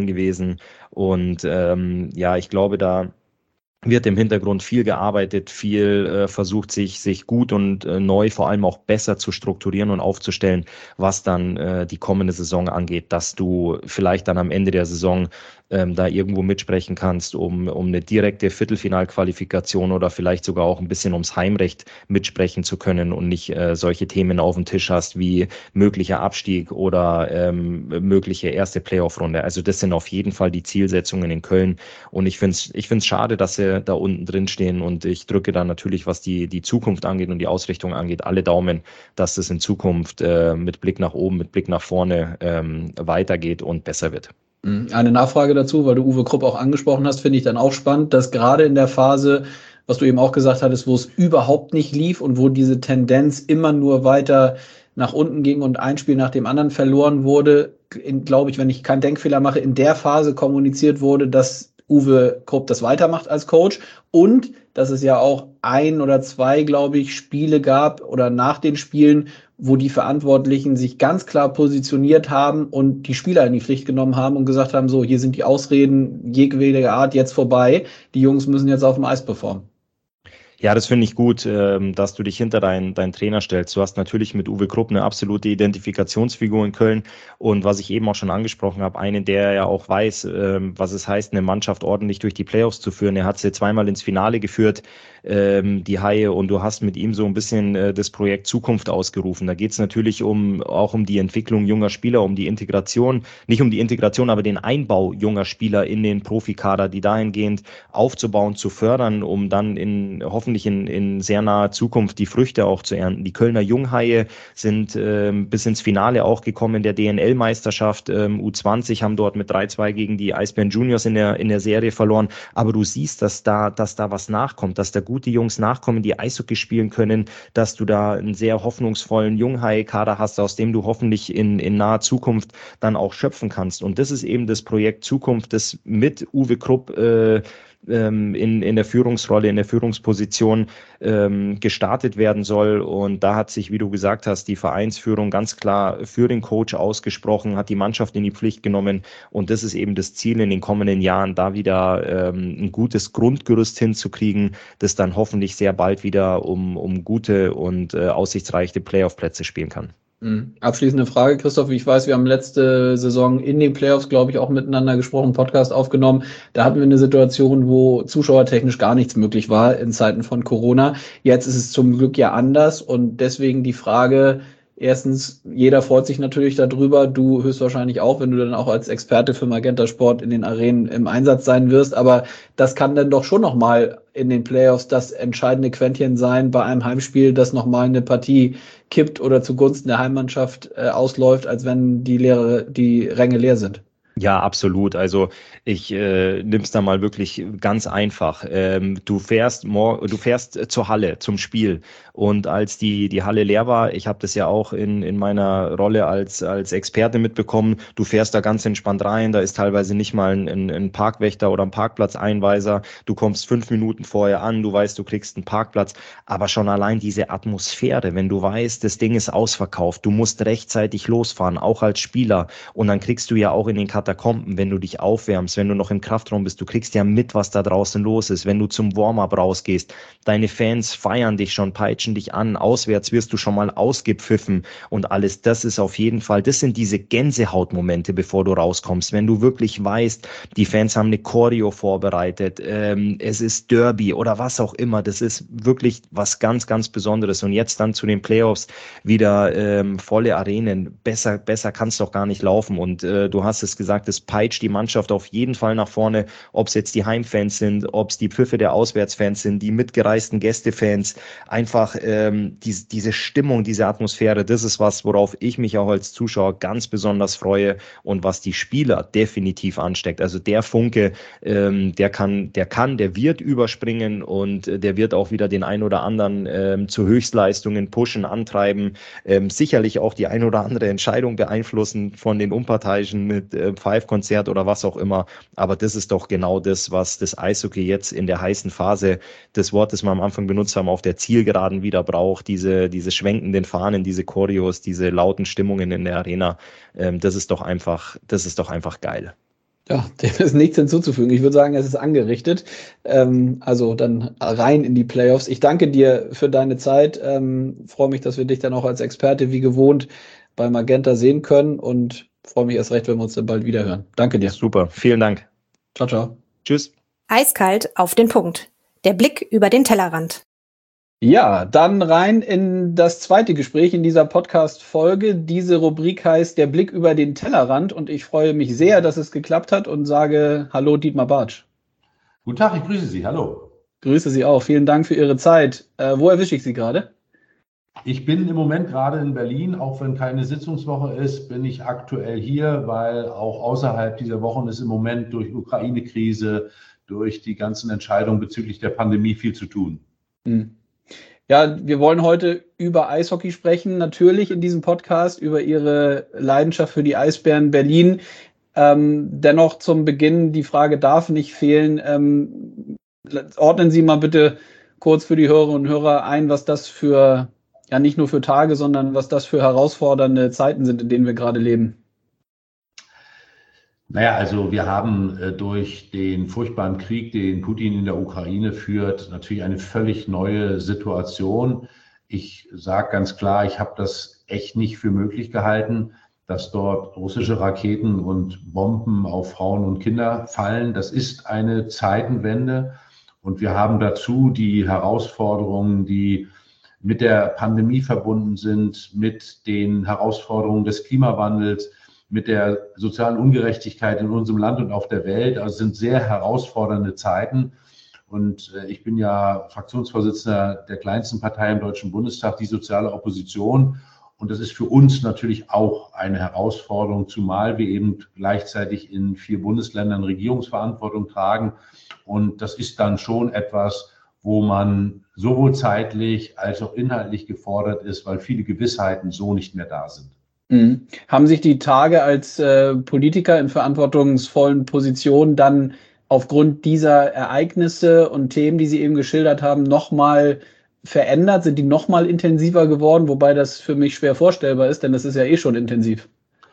gewesen. Und ja, ich glaube, da wird im Hintergrund viel gearbeitet, viel versucht sich gut und neu, vor allem auch besser zu strukturieren und aufzustellen, was dann die kommende Saison angeht, dass du vielleicht dann am Ende der Saison da irgendwo mitsprechen kannst, um eine direkte Viertelfinalqualifikation oder vielleicht sogar auch ein bisschen ums Heimrecht mitsprechen zu können und nicht solche Themen auf dem Tisch hast wie möglicher Abstieg oder mögliche erste Playoff-Runde. Also das sind auf jeden Fall die Zielsetzungen in Köln und ich find's schade, dass sie da unten drin stehen und ich drücke da natürlich, was die Zukunft angeht und die Ausrichtung angeht, alle Daumen, dass das in Zukunft mit Blick nach oben, mit Blick nach vorne weitergeht und besser wird. Eine Nachfrage dazu, weil du Uwe Krupp auch angesprochen hast, finde ich dann auch spannend, dass gerade in der Phase, was du eben auch gesagt hattest, wo es überhaupt nicht lief und wo diese Tendenz immer nur weiter nach unten ging und ein Spiel nach dem anderen verloren wurde, glaube ich, wenn ich keinen Denkfehler mache, in der Phase kommuniziert wurde, dass Uwe Krupp das weitermacht als Coach und dass es ja auch 1 oder 2, glaube ich, Spiele gab oder nach den Spielen, wo die Verantwortlichen sich ganz klar positioniert haben und die Spieler in die Pflicht genommen haben und gesagt haben, so, hier sind die Ausreden jeglicher Art jetzt vorbei, die Jungs müssen jetzt auf dem Eis performen. Ja, das finde ich gut, dass du dich hinter deinen Trainer stellst. Du hast natürlich mit Uwe Krupp eine absolute Identifikationsfigur in Köln und was ich eben auch schon angesprochen habe, einen, der ja auch weiß, was es heißt, eine Mannschaft ordentlich durch die Playoffs zu führen. Er hat sie zweimal ins Finale geführt, die Haie, und du hast mit ihm so ein bisschen das Projekt Zukunft ausgerufen. Da geht es natürlich auch um die Entwicklung junger Spieler, um die Integration, nicht um die Integration, aber den Einbau junger Spieler in den Profikader, die dahingehend aufzubauen, zu fördern, um dann hoffentlich in sehr naher Zukunft die Früchte auch zu ernten. Die Kölner Junghaie sind bis ins Finale auch gekommen in der DNL-Meisterschaft. U20 haben dort mit 3-2 gegen die Eisbären Juniors in der Serie verloren. Aber du siehst, dass da was nachkommt, dass da gute Jungs nachkommen, die Eishockey spielen können, dass du da einen sehr hoffnungsvollen Junghaie-Kader hast, aus dem du hoffentlich in naher Zukunft dann auch schöpfen kannst. Und das ist eben das Projekt Zukunft, das mit Uwe Krupp in der Führungsrolle, in der Führungsposition gestartet werden soll. Und da hat sich, wie du gesagt hast, die Vereinsführung ganz klar für den Coach ausgesprochen, hat die Mannschaft in die Pflicht genommen. Und das ist eben das Ziel in den kommenden Jahren, da wieder ein gutes Grundgerüst hinzukriegen, das dann hoffentlich sehr bald wieder um gute und aussichtsreiche Playoff-Plätze spielen kann. Abschließende Frage, Christoph. Wie ich weiß, wir haben letzte Saison in den Playoffs, glaube ich, auch miteinander gesprochen, Podcast aufgenommen. Da hatten wir eine Situation, wo zuschauertechnisch gar nichts möglich war in Zeiten von Corona. Jetzt ist es zum Glück ja anders und deswegen die Frage, erstens, jeder freut sich natürlich darüber, du höchstwahrscheinlich auch, wenn du dann auch als Experte für Magenta Sport in den Arenen im Einsatz sein wirst, aber das kann dann doch schon nochmal in den Playoffs das entscheidende Quäntchen sein bei einem Heimspiel, das nochmal eine Partie kippt oder zugunsten der Heimmannschaft ausläuft, als wenn die Ränge leer sind. Ja, absolut. Also ich nimm's da mal wirklich ganz einfach. Du fährst zur Halle, zum Spiel. Und als die Halle leer war, ich habe das ja auch in meiner Rolle als Experte mitbekommen, du fährst da ganz entspannt rein, da ist teilweise nicht mal ein Parkwächter oder ein Parkplatzeinweiser. Du kommst 5 Minuten vorher an, du weißt, du kriegst einen Parkplatz. Aber schon allein diese Atmosphäre, wenn du weißt, das Ding ist ausverkauft, du musst rechtzeitig losfahren, auch als Spieler. Und dann kriegst du ja auch in den Katakomben, wenn du dich aufwärmst, wenn du noch im Kraftraum bist, du kriegst ja mit, was da draußen los ist. Wenn du zum Warm-up rausgehst, deine Fans feiern dich schon, peitschen dich an, auswärts wirst du schon mal ausgepfiffen und alles. Das ist auf jeden Fall, das sind diese Gänsehautmomente, bevor du rauskommst. Wenn du wirklich weißt, die Fans haben eine Choreo vorbereitet, es ist Derby oder was auch immer, das ist wirklich was ganz, ganz Besonderes. Und jetzt dann zu den Playoffs wieder volle Arenen, besser kann es doch gar nicht laufen. Und du hast es gesagt, es peitscht die Mannschaft auf jeden Fall nach vorne, ob es jetzt die Heimfans sind, ob es die Pfiffe der Auswärtsfans sind, die mitgereisten Gästefans, einfach diese Stimmung, diese Atmosphäre, das ist was, worauf ich mich auch als Zuschauer ganz besonders freue und was die Spieler definitiv ansteckt. Also der Funke, der wird überspringen und der wird auch wieder den ein oder anderen zu Höchstleistungen pushen, antreiben, sicherlich auch die ein oder andere Entscheidung beeinflussen von den Unparteiischen mit Five-Konzert oder was auch immer. Aber das ist doch genau das, was das Eishockey jetzt in der heißen Phase, das Wort, das wir am Anfang benutzt haben, auf der Zielgeraden wieder braucht. Diese schwenkenden Fahnen, diese Choreos, diese lauten Stimmungen in der Arena. Das ist doch einfach geil. Ja, dem ist nichts hinzuzufügen. Ich würde sagen, es ist angerichtet. Also dann rein in die Playoffs. Ich danke dir für deine Zeit. Freue mich, dass wir dich dann auch als Experte wie gewohnt bei Magenta sehen können und freue mich erst recht, wenn wir uns dann bald wieder hören. Danke dir. Super, vielen Dank. Ciao, ciao. Tschüss. Eiskalt auf den Punkt. Der Blick über den Tellerrand. Ja, dann rein in das zweite Gespräch in dieser Podcast-Folge. Diese Rubrik heißt Der Blick über den Tellerrand und ich freue mich sehr, dass es geklappt hat und sage Hallo Dietmar Bartsch. Guten Tag, ich grüße Sie. Hallo. Grüße Sie auch. Vielen Dank für Ihre Zeit. Wo erwische ich Sie gerade? Ich bin im Moment gerade in Berlin, auch wenn keine Sitzungswoche ist, bin ich aktuell hier, weil auch außerhalb dieser Wochen ist im Moment durch Ukraine-Krise, durch die ganzen Entscheidungen bezüglich der Pandemie viel zu tun. Ja, wir wollen heute über Eishockey sprechen, natürlich in diesem Podcast, über Ihre Leidenschaft für die Eisbären Berlin. Dennoch zum Beginn, die Frage darf nicht fehlen. Ordnen Sie mal bitte kurz für die Hörerinnen und Hörer ein, was das für, ja nicht nur für Tage, sondern was das für herausfordernde Zeiten sind, in denen wir gerade leben. Naja, also wir haben durch den furchtbaren Krieg, den Putin in der Ukraine führt, natürlich eine völlig neue Situation. Ich sage ganz klar, ich habe das echt nicht für möglich gehalten, dass dort russische Raketen und Bomben auf Frauen und Kinder fallen. Das ist eine Zeitenwende und wir haben dazu die Herausforderungen, die mit der Pandemie verbunden sind, mit den Herausforderungen des Klimawandels, mit der sozialen Ungerechtigkeit in unserem Land und auf der Welt. Also es sind sehr herausfordernde Zeiten. Und ich bin ja Fraktionsvorsitzender der kleinsten Partei im Deutschen Bundestag, die soziale Opposition. Und das ist für uns natürlich auch eine Herausforderung, zumal wir eben gleichzeitig in 4 Bundesländern Regierungsverantwortung tragen. Und das ist dann schon etwas, wo man sowohl zeitlich als auch inhaltlich gefordert ist, weil viele Gewissheiten so nicht mehr da sind. Haben sich die Tage als Politiker in verantwortungsvollen Positionen dann aufgrund dieser Ereignisse und Themen, die Sie eben geschildert haben, nochmal verändert? Sind die nochmal intensiver geworden? Wobei das für mich schwer vorstellbar ist, denn das ist ja eh schon intensiv.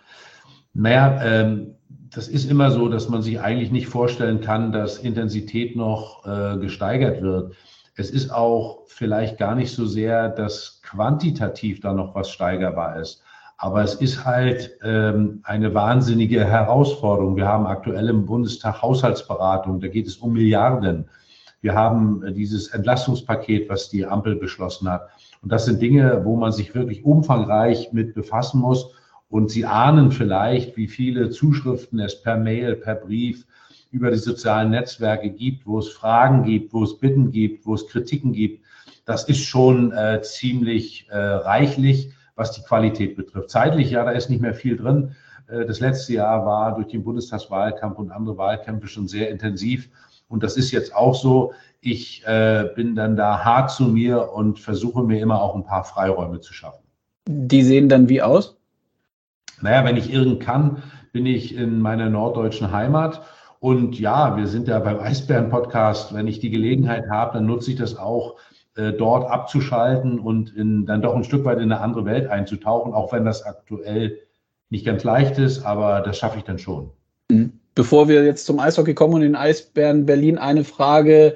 Naja, das ist immer so, dass man sich eigentlich nicht vorstellen kann, dass Intensität noch gesteigert wird. Es ist auch vielleicht gar nicht so sehr, dass quantitativ da noch was steigerbar ist. Aber es ist halt eine wahnsinnige Herausforderung. Wir haben aktuell im Bundestag Haushaltsberatung, da geht es um Milliarden. Wir haben dieses Entlastungspaket, was die Ampel beschlossen hat. Und das sind Dinge, wo man sich wirklich umfangreich mit befassen muss. Und Sie ahnen vielleicht, wie viele Zuschriften es per Mail, per Brief über die sozialen Netzwerke gibt, wo es Fragen gibt, wo es Bitten gibt, wo es Kritiken gibt. Das ist schon ziemlich reichlich, was die Qualität betrifft. Zeitlich, ja, da ist nicht mehr viel drin. Das letzte Jahr war durch den Bundestagswahlkampf und andere Wahlkämpfe schon sehr intensiv. Und das ist jetzt auch so. Ich bin dann da hart zu mir und versuche mir immer auch ein paar Freiräume zu schaffen. Die sehen dann wie aus? Naja, wenn ich irgend kann, bin ich in meiner norddeutschen Heimat. Und ja, wir sind ja beim Eisbären-Podcast. Wenn ich die Gelegenheit habe, dann nutze ich das auch, dort abzuschalten und dann doch ein Stück weit in eine andere Welt einzutauchen, auch wenn das aktuell nicht ganz leicht ist, aber das schaffe ich dann schon. Bevor wir jetzt zum Eishockey kommen und den Eisbären Berlin, eine Frage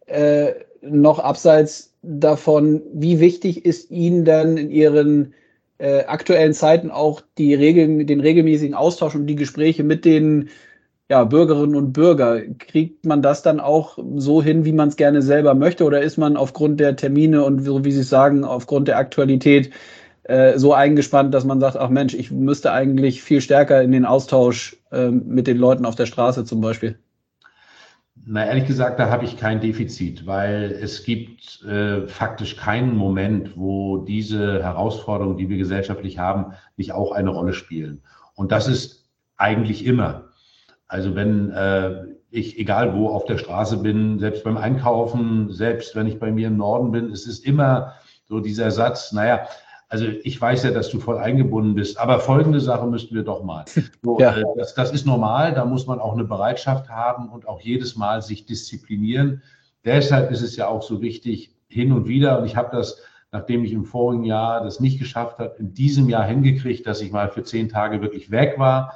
noch abseits davon, wie wichtig ist Ihnen denn in Ihren aktuellen Zeiten auch den regelmäßigen Austausch und die Gespräche mit den Bürgerinnen und Bürger? Kriegt man das dann auch so hin, wie man es gerne selber möchte? Oder ist man aufgrund der Termine und so wie Sie es sagen, aufgrund der Aktualität so eingespannt, dass man sagt, ach Mensch, ich müsste eigentlich viel stärker in den Austausch mit den Leuten auf der Straße zum Beispiel? Na, ehrlich gesagt, da habe ich kein Defizit, weil es gibt faktisch keinen Moment, wo diese Herausforderungen, die wir gesellschaftlich haben, nicht auch eine Rolle spielen. Und das ist eigentlich immer. Also wenn ich, egal wo, auf der Straße bin, selbst beim Einkaufen, selbst wenn ich bei mir im Norden bin, es ist immer so dieser Satz, naja, also ich weiß ja, dass du voll eingebunden bist, aber folgende Sache müssten wir doch mal. So, Ja. das ist normal, da muss man auch eine Bereitschaft haben und auch jedes Mal sich disziplinieren. Deshalb ist es ja auch so wichtig, hin und wieder, und ich habe das, nachdem ich im vorigen Jahr das nicht geschafft habe, in diesem Jahr hingekriegt, dass ich mal für 10 Tage wirklich weg war,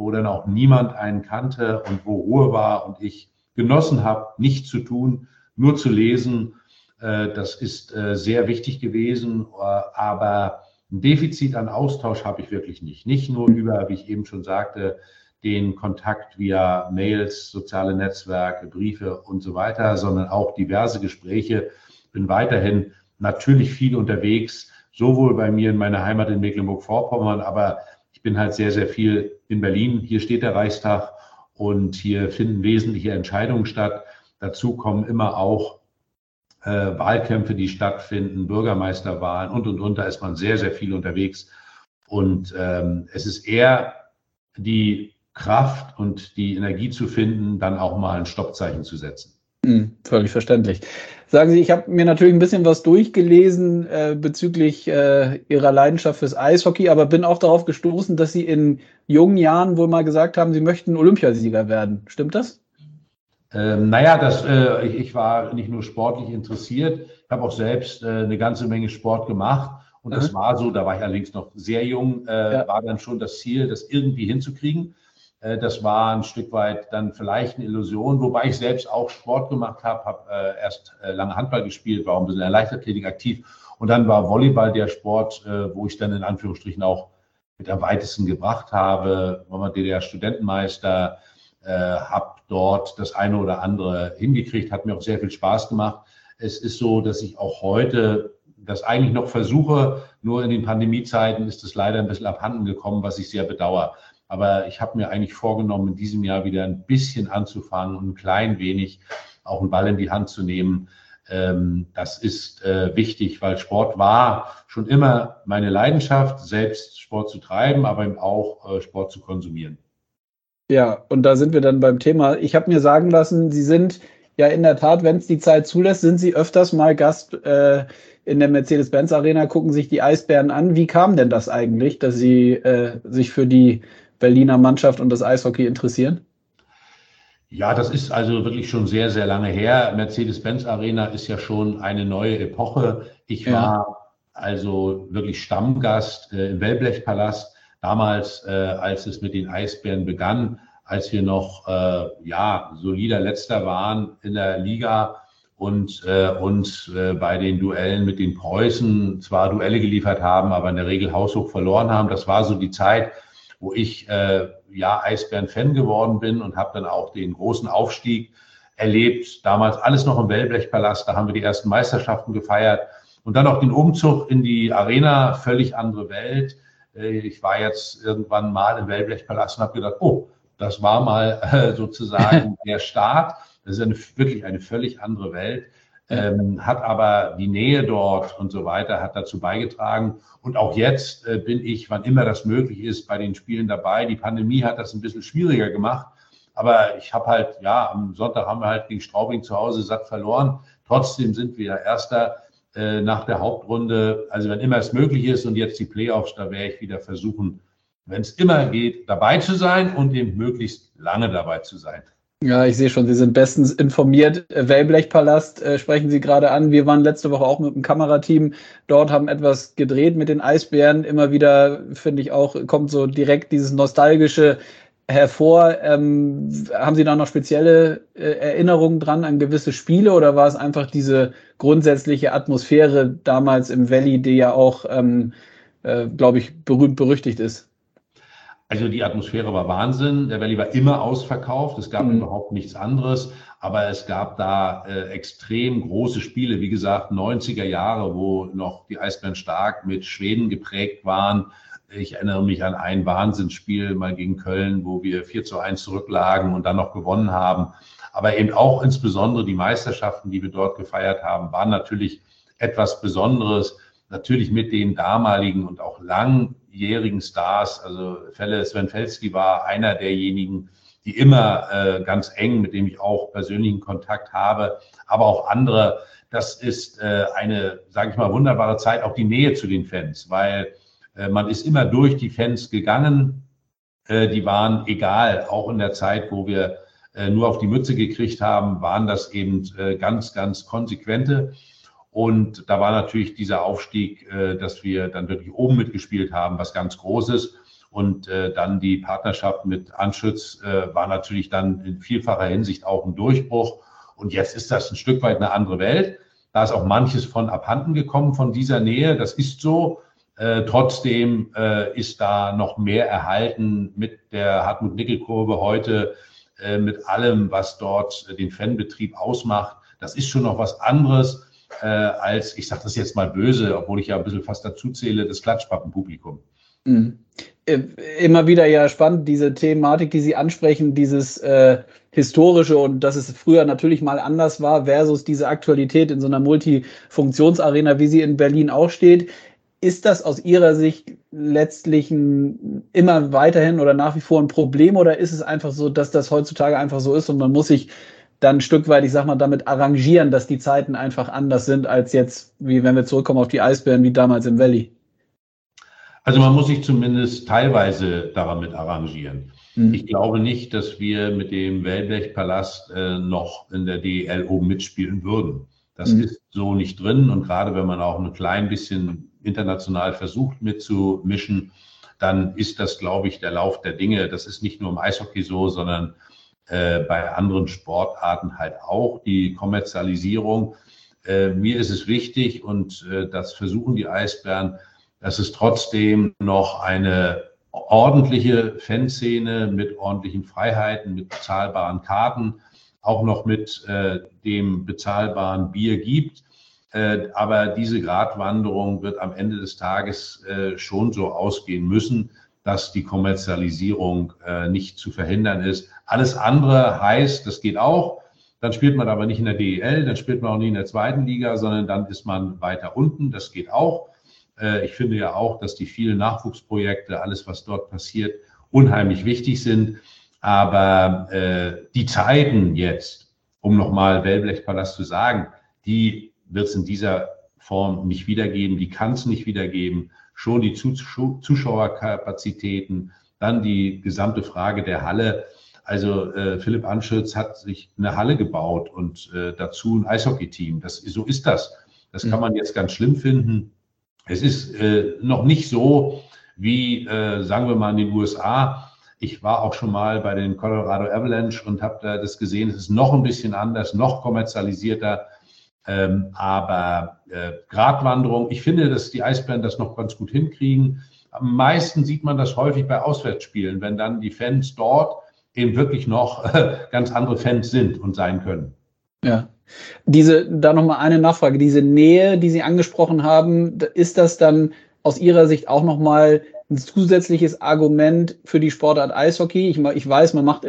wo dann auch niemand einen kannte und wo Ruhe war und ich genossen habe, nichts zu tun, nur zu lesen. Das ist sehr wichtig gewesen, aber ein Defizit an Austausch habe ich wirklich nicht. Nicht nur über, wie ich eben schon sagte, den Kontakt via Mails, soziale Netzwerke, Briefe und so weiter, sondern auch diverse Gespräche. Bin weiterhin natürlich viel unterwegs, sowohl bei mir in meiner Heimat in Mecklenburg-Vorpommern, aber ich bin halt sehr, sehr viel in Berlin. Hier steht der Reichstag und hier finden wesentliche Entscheidungen statt. Dazu kommen immer auch Wahlkämpfe, die stattfinden, Bürgermeisterwahlen und. Da ist man sehr, sehr viel unterwegs. Und es ist eher die Kraft und die Energie zu finden, dann auch mal ein Stoppzeichen zu setzen. Völlig verständlich. Sagen Sie, ich habe mir natürlich ein bisschen was durchgelesen bezüglich Ihrer Leidenschaft fürs Eishockey, aber bin auch darauf gestoßen, dass Sie in jungen Jahren wohl mal gesagt haben, Sie möchten Olympiasieger werden. Stimmt das? Ich war nicht nur sportlich interessiert, ich habe auch selbst eine ganze Menge Sport gemacht. Und das war so, da war ich allerdings noch sehr jung, war dann schon das Ziel, das irgendwie hinzukriegen. Das war ein Stück weit dann vielleicht eine Illusion, wobei ich selbst auch Sport gemacht habe, erst lange Handball gespielt, war auch ein bisschen in der Leichtathletik aktiv und dann war Volleyball der Sport, wo ich dann in Anführungsstrichen auch mit am weitesten gebracht habe, war mal DDR-Studentenmeister, habe dort das eine oder andere hingekriegt, hat mir auch sehr viel Spaß gemacht. Es ist so, dass ich auch heute das eigentlich noch versuche, nur in den Pandemiezeiten ist es leider ein bisschen abhanden gekommen, was ich sehr bedauere. Aber ich habe mir eigentlich vorgenommen, in diesem Jahr wieder ein bisschen anzufangen und ein klein wenig auch einen Ball in die Hand zu nehmen. Das ist wichtig, weil Sport war schon immer meine Leidenschaft, selbst Sport zu treiben, aber eben auch Sport zu konsumieren. Ja, und da sind wir dann beim Thema. Ich habe mir sagen lassen, Sie sind ja in der Tat, wenn es die Zeit zulässt, sind Sie öfters mal Gast in der Mercedes-Benz Arena, gucken sich die Eisbären an. Wie kam denn das eigentlich, dass Sie sich für die Berliner Mannschaft und das Eishockey interessieren? Ja, das ist also wirklich schon sehr, sehr lange her. Mercedes-Benz Arena ist ja schon eine neue Epoche. Ich war also wirklich Stammgast im Wellblechpalast. Damals, als es mit den Eisbären begann, als wir noch solider Letzter waren in der Liga und uns bei den Duellen mit den Preußen zwar Duelle geliefert haben, aber in der Regel haushoch verloren haben. Das war so die Zeit, wo ich Eisbären-Fan geworden bin und habe dann auch den großen Aufstieg erlebt. Damals alles noch im Wellblechpalast, da haben wir die ersten Meisterschaften gefeiert und dann auch den Umzug in die Arena, völlig andere Welt. Ich war jetzt irgendwann mal im Wellblechpalast und habe gedacht, oh, das war mal sozusagen der Start. Das ist wirklich eine völlig andere Welt. Hat aber die Nähe dort und so weiter, hat dazu beigetragen. Und auch jetzt bin ich, wann immer das möglich ist, bei den Spielen dabei. Die Pandemie hat das ein bisschen schwieriger gemacht. Aber ich habe halt, am Sonntag haben wir halt gegen Straubing zu Hause satt verloren. Trotzdem sind wir Erster nach der Hauptrunde. Also wenn immer es möglich ist und jetzt die Playoffs, da werde ich wieder versuchen, wenn es immer geht, dabei zu sein und eben möglichst lange dabei zu sein. Ja, ich sehe schon, Sie sind bestens informiert. Wellblechpalast sprechen Sie gerade an. Wir waren letzte Woche auch mit dem Kamerateam dort, haben etwas gedreht mit den Eisbären. Immer wieder, finde ich auch, kommt so direkt dieses Nostalgische hervor. Haben Sie da noch spezielle Erinnerungen dran an gewisse Spiele oder war es einfach diese grundsätzliche Atmosphäre damals im Valley, die ja auch, glaube ich, berühmt berüchtigt ist? Also die Atmosphäre war Wahnsinn. Der Valley war immer ausverkauft. Es gab überhaupt nichts anderes. Aber es gab da extrem große Spiele. Wie gesagt, 90er Jahre, wo noch die Eisbären stark mit Schweden geprägt waren. Ich erinnere mich an ein Wahnsinnsspiel mal gegen Köln, wo wir 4:1 zurücklagen und dann noch gewonnen haben. Aber eben auch insbesondere die Meisterschaften, die wir dort gefeiert haben, waren natürlich etwas Besonderes. Natürlich mit den damaligen und auch langjährigen Stars. Also Sven Felski war einer derjenigen, die immer ganz eng, mit dem ich auch persönlichen Kontakt habe, aber auch andere. Das ist eine, sage ich mal, wunderbare Zeit, auch die Nähe zu den Fans, weil man ist immer durch die Fans gegangen. Die waren egal, auch in der Zeit, wo wir nur auf die Mütze gekriegt haben, waren das eben ganz, ganz konsequente. Und da war natürlich dieser Aufstieg, dass wir dann wirklich oben mitgespielt haben, was ganz Großes. Und dann die Partnerschaft mit Anschütz war natürlich dann in vielfacher Hinsicht auch ein Durchbruch. Und jetzt ist das ein Stück weit eine andere Welt. Da ist auch manches von abhanden gekommen von dieser Nähe. Das ist so. Trotzdem ist da noch mehr erhalten mit der Hartmut-Nickel-Kurve heute, mit allem, was dort den Fanbetrieb ausmacht. Das ist schon noch was anderes als, ich sage das jetzt mal böse, obwohl ich ja ein bisschen fast dazu zähle, das Klatschpappenpublikum. Mhm. Immer wieder ja spannend, diese Thematik, die Sie ansprechen, dieses Historische und dass es früher natürlich mal anders war versus diese Aktualität in so einer Multifunktionsarena, wie sie in Berlin auch steht. Ist das aus Ihrer Sicht letztlich immer weiterhin oder nach wie vor ein Problem oder ist es einfach so, dass das heutzutage einfach so ist und man muss sich dann ein Stück weit, ich sag mal, damit arrangieren, dass die Zeiten einfach anders sind als jetzt, wie wenn wir zurückkommen auf die Eisbären, wie damals im Valley? Also man muss sich zumindest teilweise damit arrangieren. Ich glaube nicht, dass wir mit dem Wellblechpalast noch in der DEL oben mitspielen würden. Das ist so nicht drin und gerade wenn man auch ein klein bisschen international versucht mitzumischen, dann ist das, glaube ich, der Lauf der Dinge. Das ist nicht nur im Eishockey so, sondern bei anderen Sportarten halt auch. Die Kommerzialisierung, mir ist es wichtig und das versuchen die Eisbären, dass es trotzdem noch eine ordentliche Fanszene mit ordentlichen Freiheiten, mit bezahlbaren Karten, auch noch mit dem bezahlbaren Bier gibt. Aber diese Gratwanderung wird am Ende des Tages schon so ausgehen müssen, dass die Kommerzialisierung nicht zu verhindern ist. Alles andere heißt, das geht auch, dann spielt man aber nicht in der DEL, dann spielt man auch nicht in der zweiten Liga, sondern dann ist man weiter unten, das geht auch. Ich finde ja auch, dass die vielen Nachwuchsprojekte, alles was dort passiert, unheimlich wichtig sind. Aber die Zeiten jetzt, um nochmal Wellblechpalast zu sagen, die wird es in dieser Form nicht wiedergeben, die kann es nicht wiedergeben. Schon die Zuschauerkapazitäten, dann die gesamte Frage der Halle. Also Philipp Anschütz hat sich eine Halle gebaut und dazu ein Eishockey-Team. So ist das. Das kann man jetzt ganz schlimm finden. Es ist noch nicht so wie, sagen wir mal, in den USA. Ich war auch schon mal bei den Colorado Avalanche und habe da das gesehen. Es ist noch ein bisschen anders, noch kommerzialisierter. Aber Gratwanderung, ich finde, dass die Eisbären das noch ganz gut hinkriegen. Am meisten sieht man das häufig bei Auswärtsspielen, wenn dann die Fans dort eben wirklich noch ganz andere Fans sind und sein können. Ja. Da nochmal eine Nachfrage. Diese Nähe, die Sie angesprochen haben, ist das dann aus Ihrer Sicht auch nochmal ein zusätzliches Argument für die Sportart Eishockey? Ich weiß, macht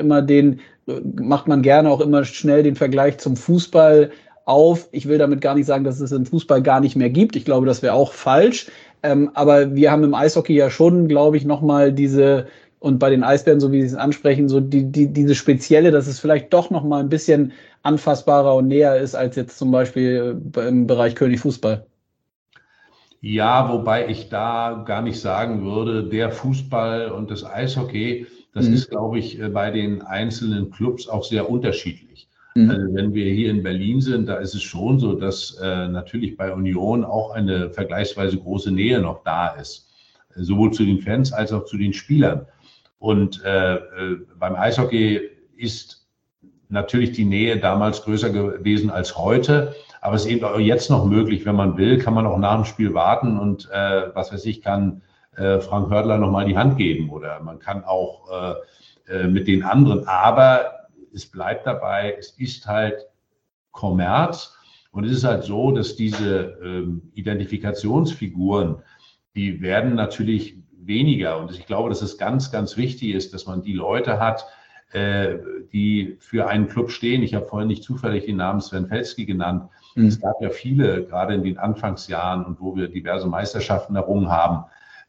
man gerne auch immer schnell den Vergleich zum Fußball auf. Ich will damit gar nicht sagen, dass es im Fußball gar nicht mehr gibt. Ich glaube, das wäre auch falsch. Aber wir haben im Eishockey ja schon, glaube ich, nochmal und bei den Eisbären, so wie Sie es ansprechen, so diese Spezielle, dass es vielleicht doch nochmal ein bisschen anfassbarer und näher ist als jetzt zum Beispiel im Bereich König Fußball. Ja, wobei ich da gar nicht sagen würde, der Fußball und das Eishockey, das ist, glaube ich, bei den einzelnen Clubs auch sehr unterschiedlich. Also wenn wir hier in Berlin sind, da ist es schon so, dass natürlich bei Union auch eine vergleichsweise große Nähe noch da ist. Sowohl zu den Fans als auch zu den Spielern. Und beim Eishockey ist natürlich die Nähe damals größer gewesen als heute. Aber es ist eben auch jetzt noch möglich, wenn man will, kann man auch nach dem Spiel warten und was weiß ich, kann Frank Hördler nochmal die Hand geben oder man kann auch mit den anderen. Aber es bleibt dabei, es ist halt Kommerz und es ist halt so, dass diese Identifikationsfiguren, die werden natürlich weniger. Und ich glaube, dass es ganz, ganz wichtig ist, dass man die Leute hat, die für einen Club stehen. Ich habe vorhin nicht zufällig den Namen Sven Felski genannt. Es gab ja viele, gerade in den Anfangsjahren und wo wir diverse Meisterschaften errungen haben.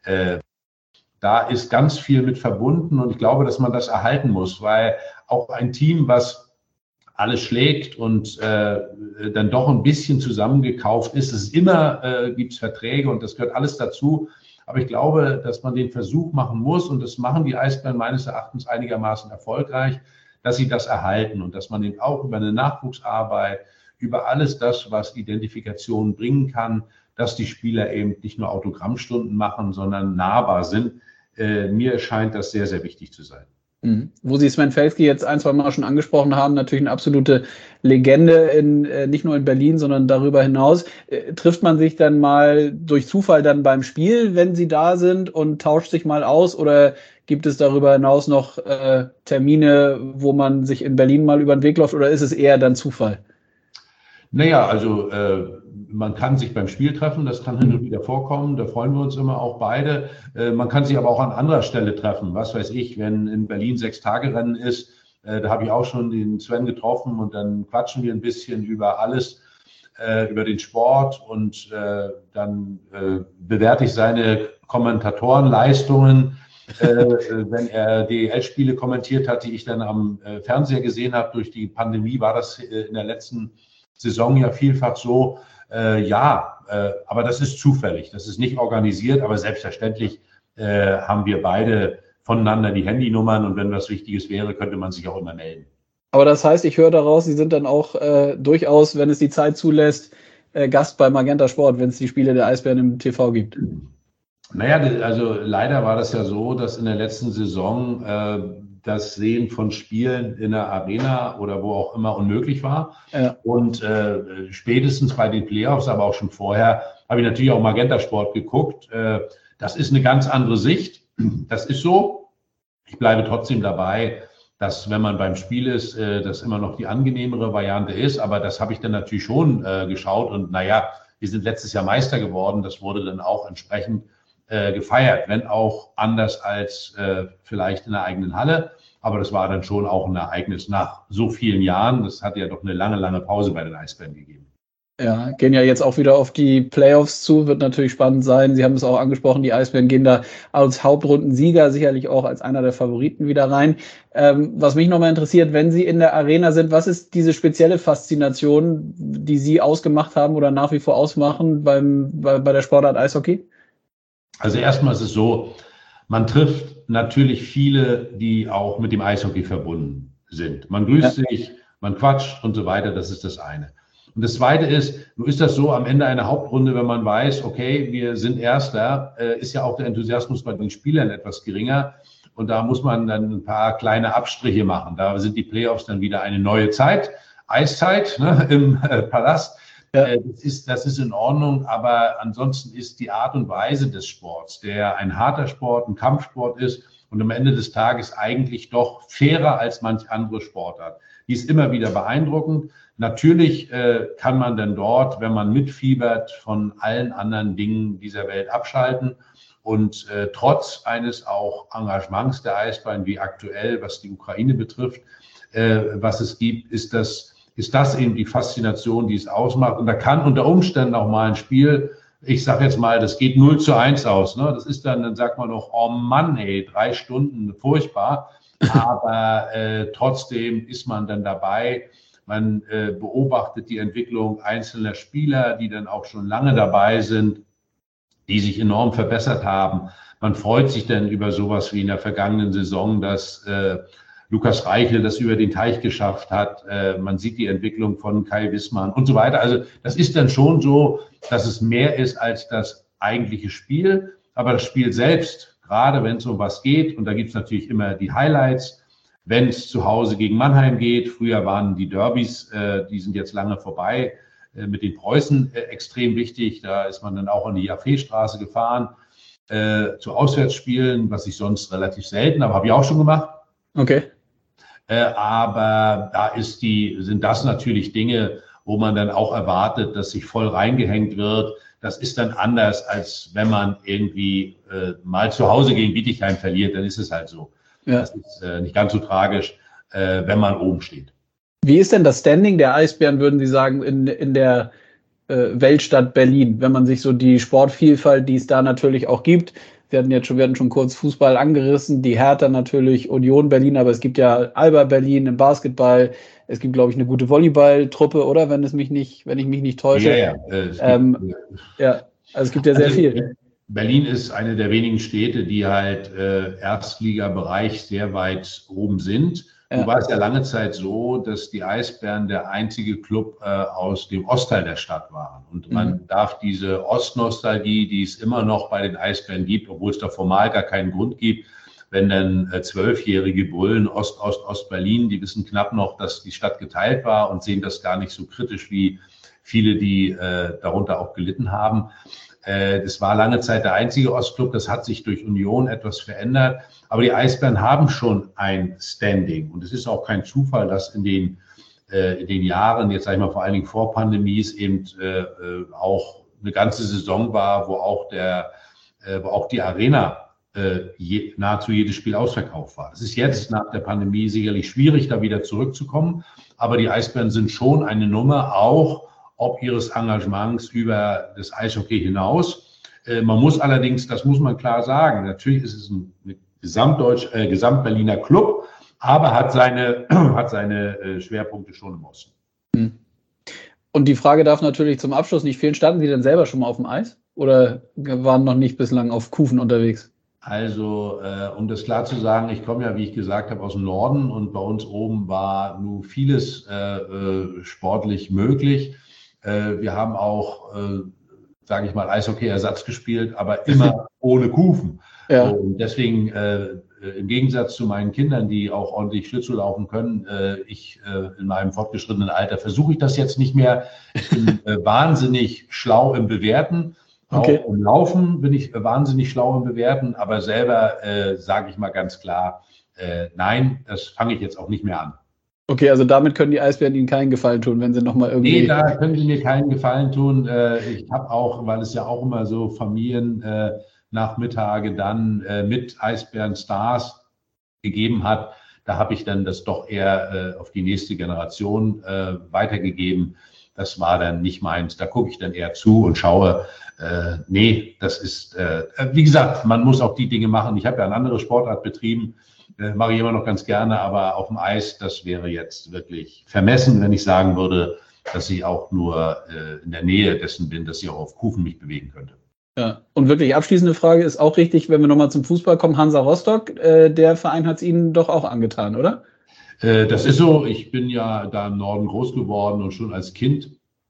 Da ist ganz viel mit verbunden und ich glaube, dass man das erhalten muss, weil auch ein Team, was alles schlägt und dann doch ein bisschen zusammengekauft ist, es ist immer, gibt es Verträge und das gehört alles dazu. Aber ich glaube, dass man den Versuch machen muss und das machen die Eisbären meines Erachtens einigermaßen erfolgreich, dass sie das erhalten und dass man eben auch über eine Nachwuchsarbeit, über alles das, was Identifikation bringen kann, dass die Spieler eben nicht nur Autogrammstunden machen, sondern nahbar sind. Mir scheint das sehr, sehr wichtig zu sein. Wo Sie Sven Felski jetzt 1-2 Mal schon angesprochen haben, natürlich eine absolute Legende nicht nur in Berlin, sondern darüber hinaus. Trifft man sich dann mal durch Zufall dann beim Spiel, wenn Sie da sind und tauscht sich mal aus, oder gibt es darüber hinaus noch Termine, wo man sich in Berlin mal über den Weg läuft, oder ist es eher dann Zufall? Naja, also man kann sich beim Spiel treffen, das kann hin und wieder vorkommen, da freuen wir uns immer auch beide. Man kann sich aber auch an anderer Stelle treffen, was weiß ich, wenn in Berlin 6-Tage-Rennen ist, da habe ich auch schon den Sven getroffen und dann quatschen wir ein bisschen über alles, über den Sport, und dann bewerte ich seine Kommentatorenleistungen, wenn er DEL-Spiele kommentiert hat, die ich dann am Fernseher gesehen habe. Durch die Pandemie war das in der letzten Saison ja vielfach so, aber das ist zufällig, das ist nicht organisiert, aber selbstverständlich haben wir beide voneinander die Handynummern, und wenn was Wichtiges wäre, könnte man sich auch immer melden. Aber das heißt, ich höre daraus, Sie sind dann auch durchaus, wenn es die Zeit zulässt, Gast bei Magenta Sport, wenn es die Spiele der Eisbären im TV gibt. Naja, also leider war das ja so, dass in der letzten Saison das Sehen von Spielen in der Arena oder wo auch immer unmöglich war. Ja. Und spätestens bei den Playoffs, aber auch schon vorher, habe ich natürlich auch Magenta Sport geguckt. Das ist eine ganz andere Sicht. Das ist so. Ich bleibe trotzdem dabei, dass, wenn man beim Spiel ist, das immer noch die angenehmere Variante ist. Aber das habe ich dann natürlich schon geschaut. Und naja, wir sind letztes Jahr Meister geworden. Das wurde dann auch entsprechend gefeiert, wenn auch anders als vielleicht in der eigenen Halle. Aber das war dann schon auch ein Ereignis nach so vielen Jahren. Das hat ja doch eine lange, lange Pause bei den Eisbären gegeben. Ja, gehen ja jetzt auch wieder auf die Playoffs zu, wird natürlich spannend sein. Sie haben es auch angesprochen, die Eisbären gehen da als Hauptrundensieger sicherlich auch als einer der Favoriten wieder rein. Was mich nochmal interessiert, wenn Sie in der Arena sind, was ist diese spezielle Faszination, die Sie ausgemacht haben oder nach wie vor ausmachen bei der Sportart Eishockey? Also erstmal ist es so, man trifft natürlich viele, die auch mit dem Eishockey verbunden sind. Man grüßt sich, man quatscht und so weiter, das ist das eine. Und das zweite ist, nun ist das so am Ende einer Hauptrunde, wenn man weiß, okay, wir sind Erster, ist ja auch der Enthusiasmus bei den Spielern etwas geringer. Und da muss man dann ein paar kleine Abstriche machen. Da sind die Playoffs dann wieder eine neue Zeit, Eiszeit, ne, im Palast. Ja. Das ist in Ordnung, aber ansonsten ist die Art und Weise des Sports, der ein harter Sport, ein Kampfsport ist und am Ende des Tages eigentlich doch fairer als manch andere Sportart. Die ist immer wieder beeindruckend. Natürlich kann man dann dort, wenn man mitfiebert, von allen anderen Dingen dieser Welt abschalten. Und trotz eines auch Engagements der Eisbären, wie aktuell, was die Ukraine betrifft, was es gibt, ist das eben die Faszination, die es ausmacht. Und da kann unter Umständen auch mal ein Spiel, ich sage jetzt mal, das geht 0-1 aus. Ne? Das ist dann sagt man doch, oh Mann, ey, 3 Stunden, furchtbar. Aber trotzdem ist man dann dabei. Man beobachtet die Entwicklung einzelner Spieler, die dann auch schon lange dabei sind, die sich enorm verbessert haben. Man freut sich dann über sowas wie in der vergangenen Saison, dass Lukas Reichel das über den Teich geschafft hat. Man sieht die Entwicklung von Kai Wissmann und so weiter. Also das ist dann schon so, dass es mehr ist als das eigentliche Spiel. Aber das Spiel selbst, gerade wenn es um was geht, und da gibt es natürlich immer die Highlights, wenn es zu Hause gegen Mannheim geht. Früher waren die Derbys, die sind jetzt lange vorbei, mit den Preußen extrem wichtig. Da ist man dann auch an die Jaffeestraße gefahren zu Auswärtsspielen, was ich sonst relativ selten, aber habe ich auch schon gemacht. Okay. Aber da sind das natürlich Dinge, wo man dann auch erwartet, dass sich voll reingehängt wird. Das ist dann anders, als wenn man irgendwie mal zu Hause gegen Bietigheim verliert, dann ist es halt so. Ja. Das ist nicht ganz so tragisch, wenn man oben steht. Wie ist denn das Standing der Eisbären, würden Sie sagen, in der Weltstadt Berlin, wenn man sich so die Sportvielfalt, die es da natürlich auch gibt? Wir hatten schon kurz Fußball angerissen, die Hertha natürlich, Union Berlin, aber es gibt ja Alba Berlin im Basketball. Es gibt, glaube ich, eine gute Volleyballtruppe, oder? Wenn ich mich nicht täusche. Also es gibt ja sehr viel. Berlin ist eine der wenigen Städte, die halt Erstligabereich sehr weit oben sind. Nun war es ja lange Zeit so, dass die Eisbären der einzige Club aus dem Ostteil der Stadt waren. Und man darf diese Ostnostalgie, die es immer noch bei den Eisbären gibt, obwohl es da formal gar keinen Grund gibt, wenn dann 12-jährige Bullen Ost-Berlin, die wissen knapp noch, dass die Stadt geteilt war und sehen das gar nicht so kritisch wie viele, die darunter auch gelitten haben. Das war lange Zeit der einzige Ostclub. Das hat sich durch Union etwas verändert. Aber die Eisbären haben schon ein Standing. Und es ist auch kein Zufall, dass in den Jahren, jetzt sage ich mal vor allen Dingen vor Pandemies, eben auch eine ganze Saison war, wo auch die Arena nahezu jedes Spiel ausverkauft war. Es ist jetzt nach der Pandemie sicherlich schwierig, da wieder zurückzukommen. Aber die Eisbären sind schon eine Nummer, auch ob ihres Engagements über das Eishockey hinaus. Man muss allerdings, das muss man klar sagen, natürlich ist es ein Gesamtberliner Club, aber hat seine Schwerpunkte schon im Osten. Und die Frage darf natürlich zum Abschluss nicht fehlen, standen Sie denn selber schon mal auf dem Eis oder waren noch nicht bislang auf Kufen unterwegs? Also, um das klar zu sagen, ich komme ja, wie ich gesagt habe, aus dem Norden und bei uns oben war nun vieles sportlich möglich. Wir haben auch, sage ich mal, Eishockey-Ersatz gespielt, aber immer ohne Kufen. Ja. Und deswegen, im Gegensatz zu meinen Kindern, die auch ordentlich Schlittschuh laufen können, ich in meinem fortgeschrittenen Alter versuche ich das jetzt nicht mehr. Ich bin wahnsinnig schlau im Bewerten. Okay. Auch im Laufen bin ich wahnsinnig schlau im Bewerten, aber selber sage ich mal ganz klar, nein, das fange ich jetzt auch nicht mehr an. Okay, also damit können die Eisbären Ihnen keinen Gefallen tun, wenn Sie nochmal irgendwie... Nee, da können Sie mir keinen Gefallen tun. Ich habe auch, weil es ja auch immer so Familiennachmittage dann mit Eisbären-Stars gegeben hat, da habe ich dann das doch eher auf die nächste Generation weitergegeben. Das war dann nicht meins. Da gucke ich dann eher zu und schaue, nee, das ist, wie gesagt, man muss auch die Dinge machen. Ich habe ja eine andere Sportart betrieben, mache ich immer noch ganz gerne, aber auf dem Eis, das wäre jetzt wirklich vermessen, wenn ich sagen würde, dass ich auch nur in der Nähe dessen bin, dass ich auch auf Kufen mich bewegen könnte. Ja, und wirklich abschließende Frage ist auch richtig, wenn wir nochmal zum Fußball kommen, Hansa Rostock, der Verein hat es Ihnen doch auch angetan, oder? Das ist so, ich bin ja da im Norden groß geworden und schon als Kind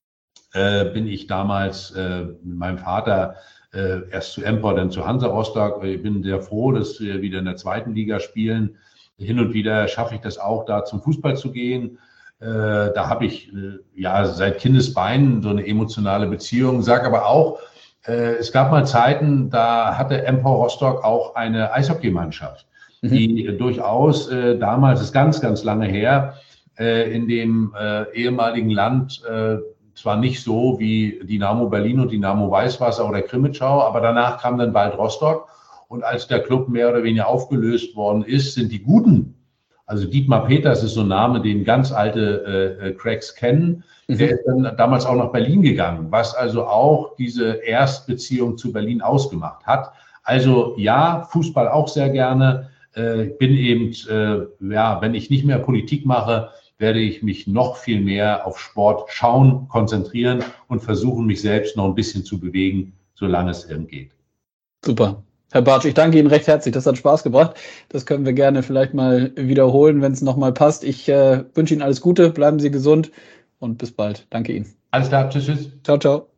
bin ich damals mit meinem Vater erst zu Empor, dann zu Hansa Rostock. Ich bin sehr froh, dass wir wieder in der zweiten Liga spielen. Hin und wieder schaffe ich das auch, da zum Fußball zu gehen. Da habe ich ja seit Kindesbeinen so eine emotionale Beziehung. Sag aber auch, es gab mal Zeiten, da hatte Empor Rostock auch eine Eishockeymannschaft, die durchaus damals, ist ganz, ganz lange her, in dem ehemaligen Land zwar nicht so wie Dynamo Berlin und Dynamo Weißwasser oder Krimitschau, aber danach kam dann bald Rostock. Und als der Club mehr oder weniger aufgelöst worden ist, sind die Guten, also Dietmar Peters ist so ein Name, den ganz alte Cracks kennen, der ist dann damals auch nach Berlin gegangen, was also auch diese Erstbeziehung zu Berlin ausgemacht hat. Also ja, Fußball auch sehr gerne. Bin eben, ja, wenn ich nicht mehr Politik mache, werde ich mich noch viel mehr auf Sport schauen, konzentrieren und versuchen, mich selbst noch ein bisschen zu bewegen, solange es irgend geht. Super. Herr Bartsch, ich danke Ihnen recht herzlich. Das hat Spaß gebracht. Das können wir gerne vielleicht mal wiederholen, wenn es nochmal passt. Ich wünsche Ihnen alles Gute, bleiben Sie gesund und bis bald. Danke Ihnen. Alles klar, tschüss, tschüss. Ciao, ciao.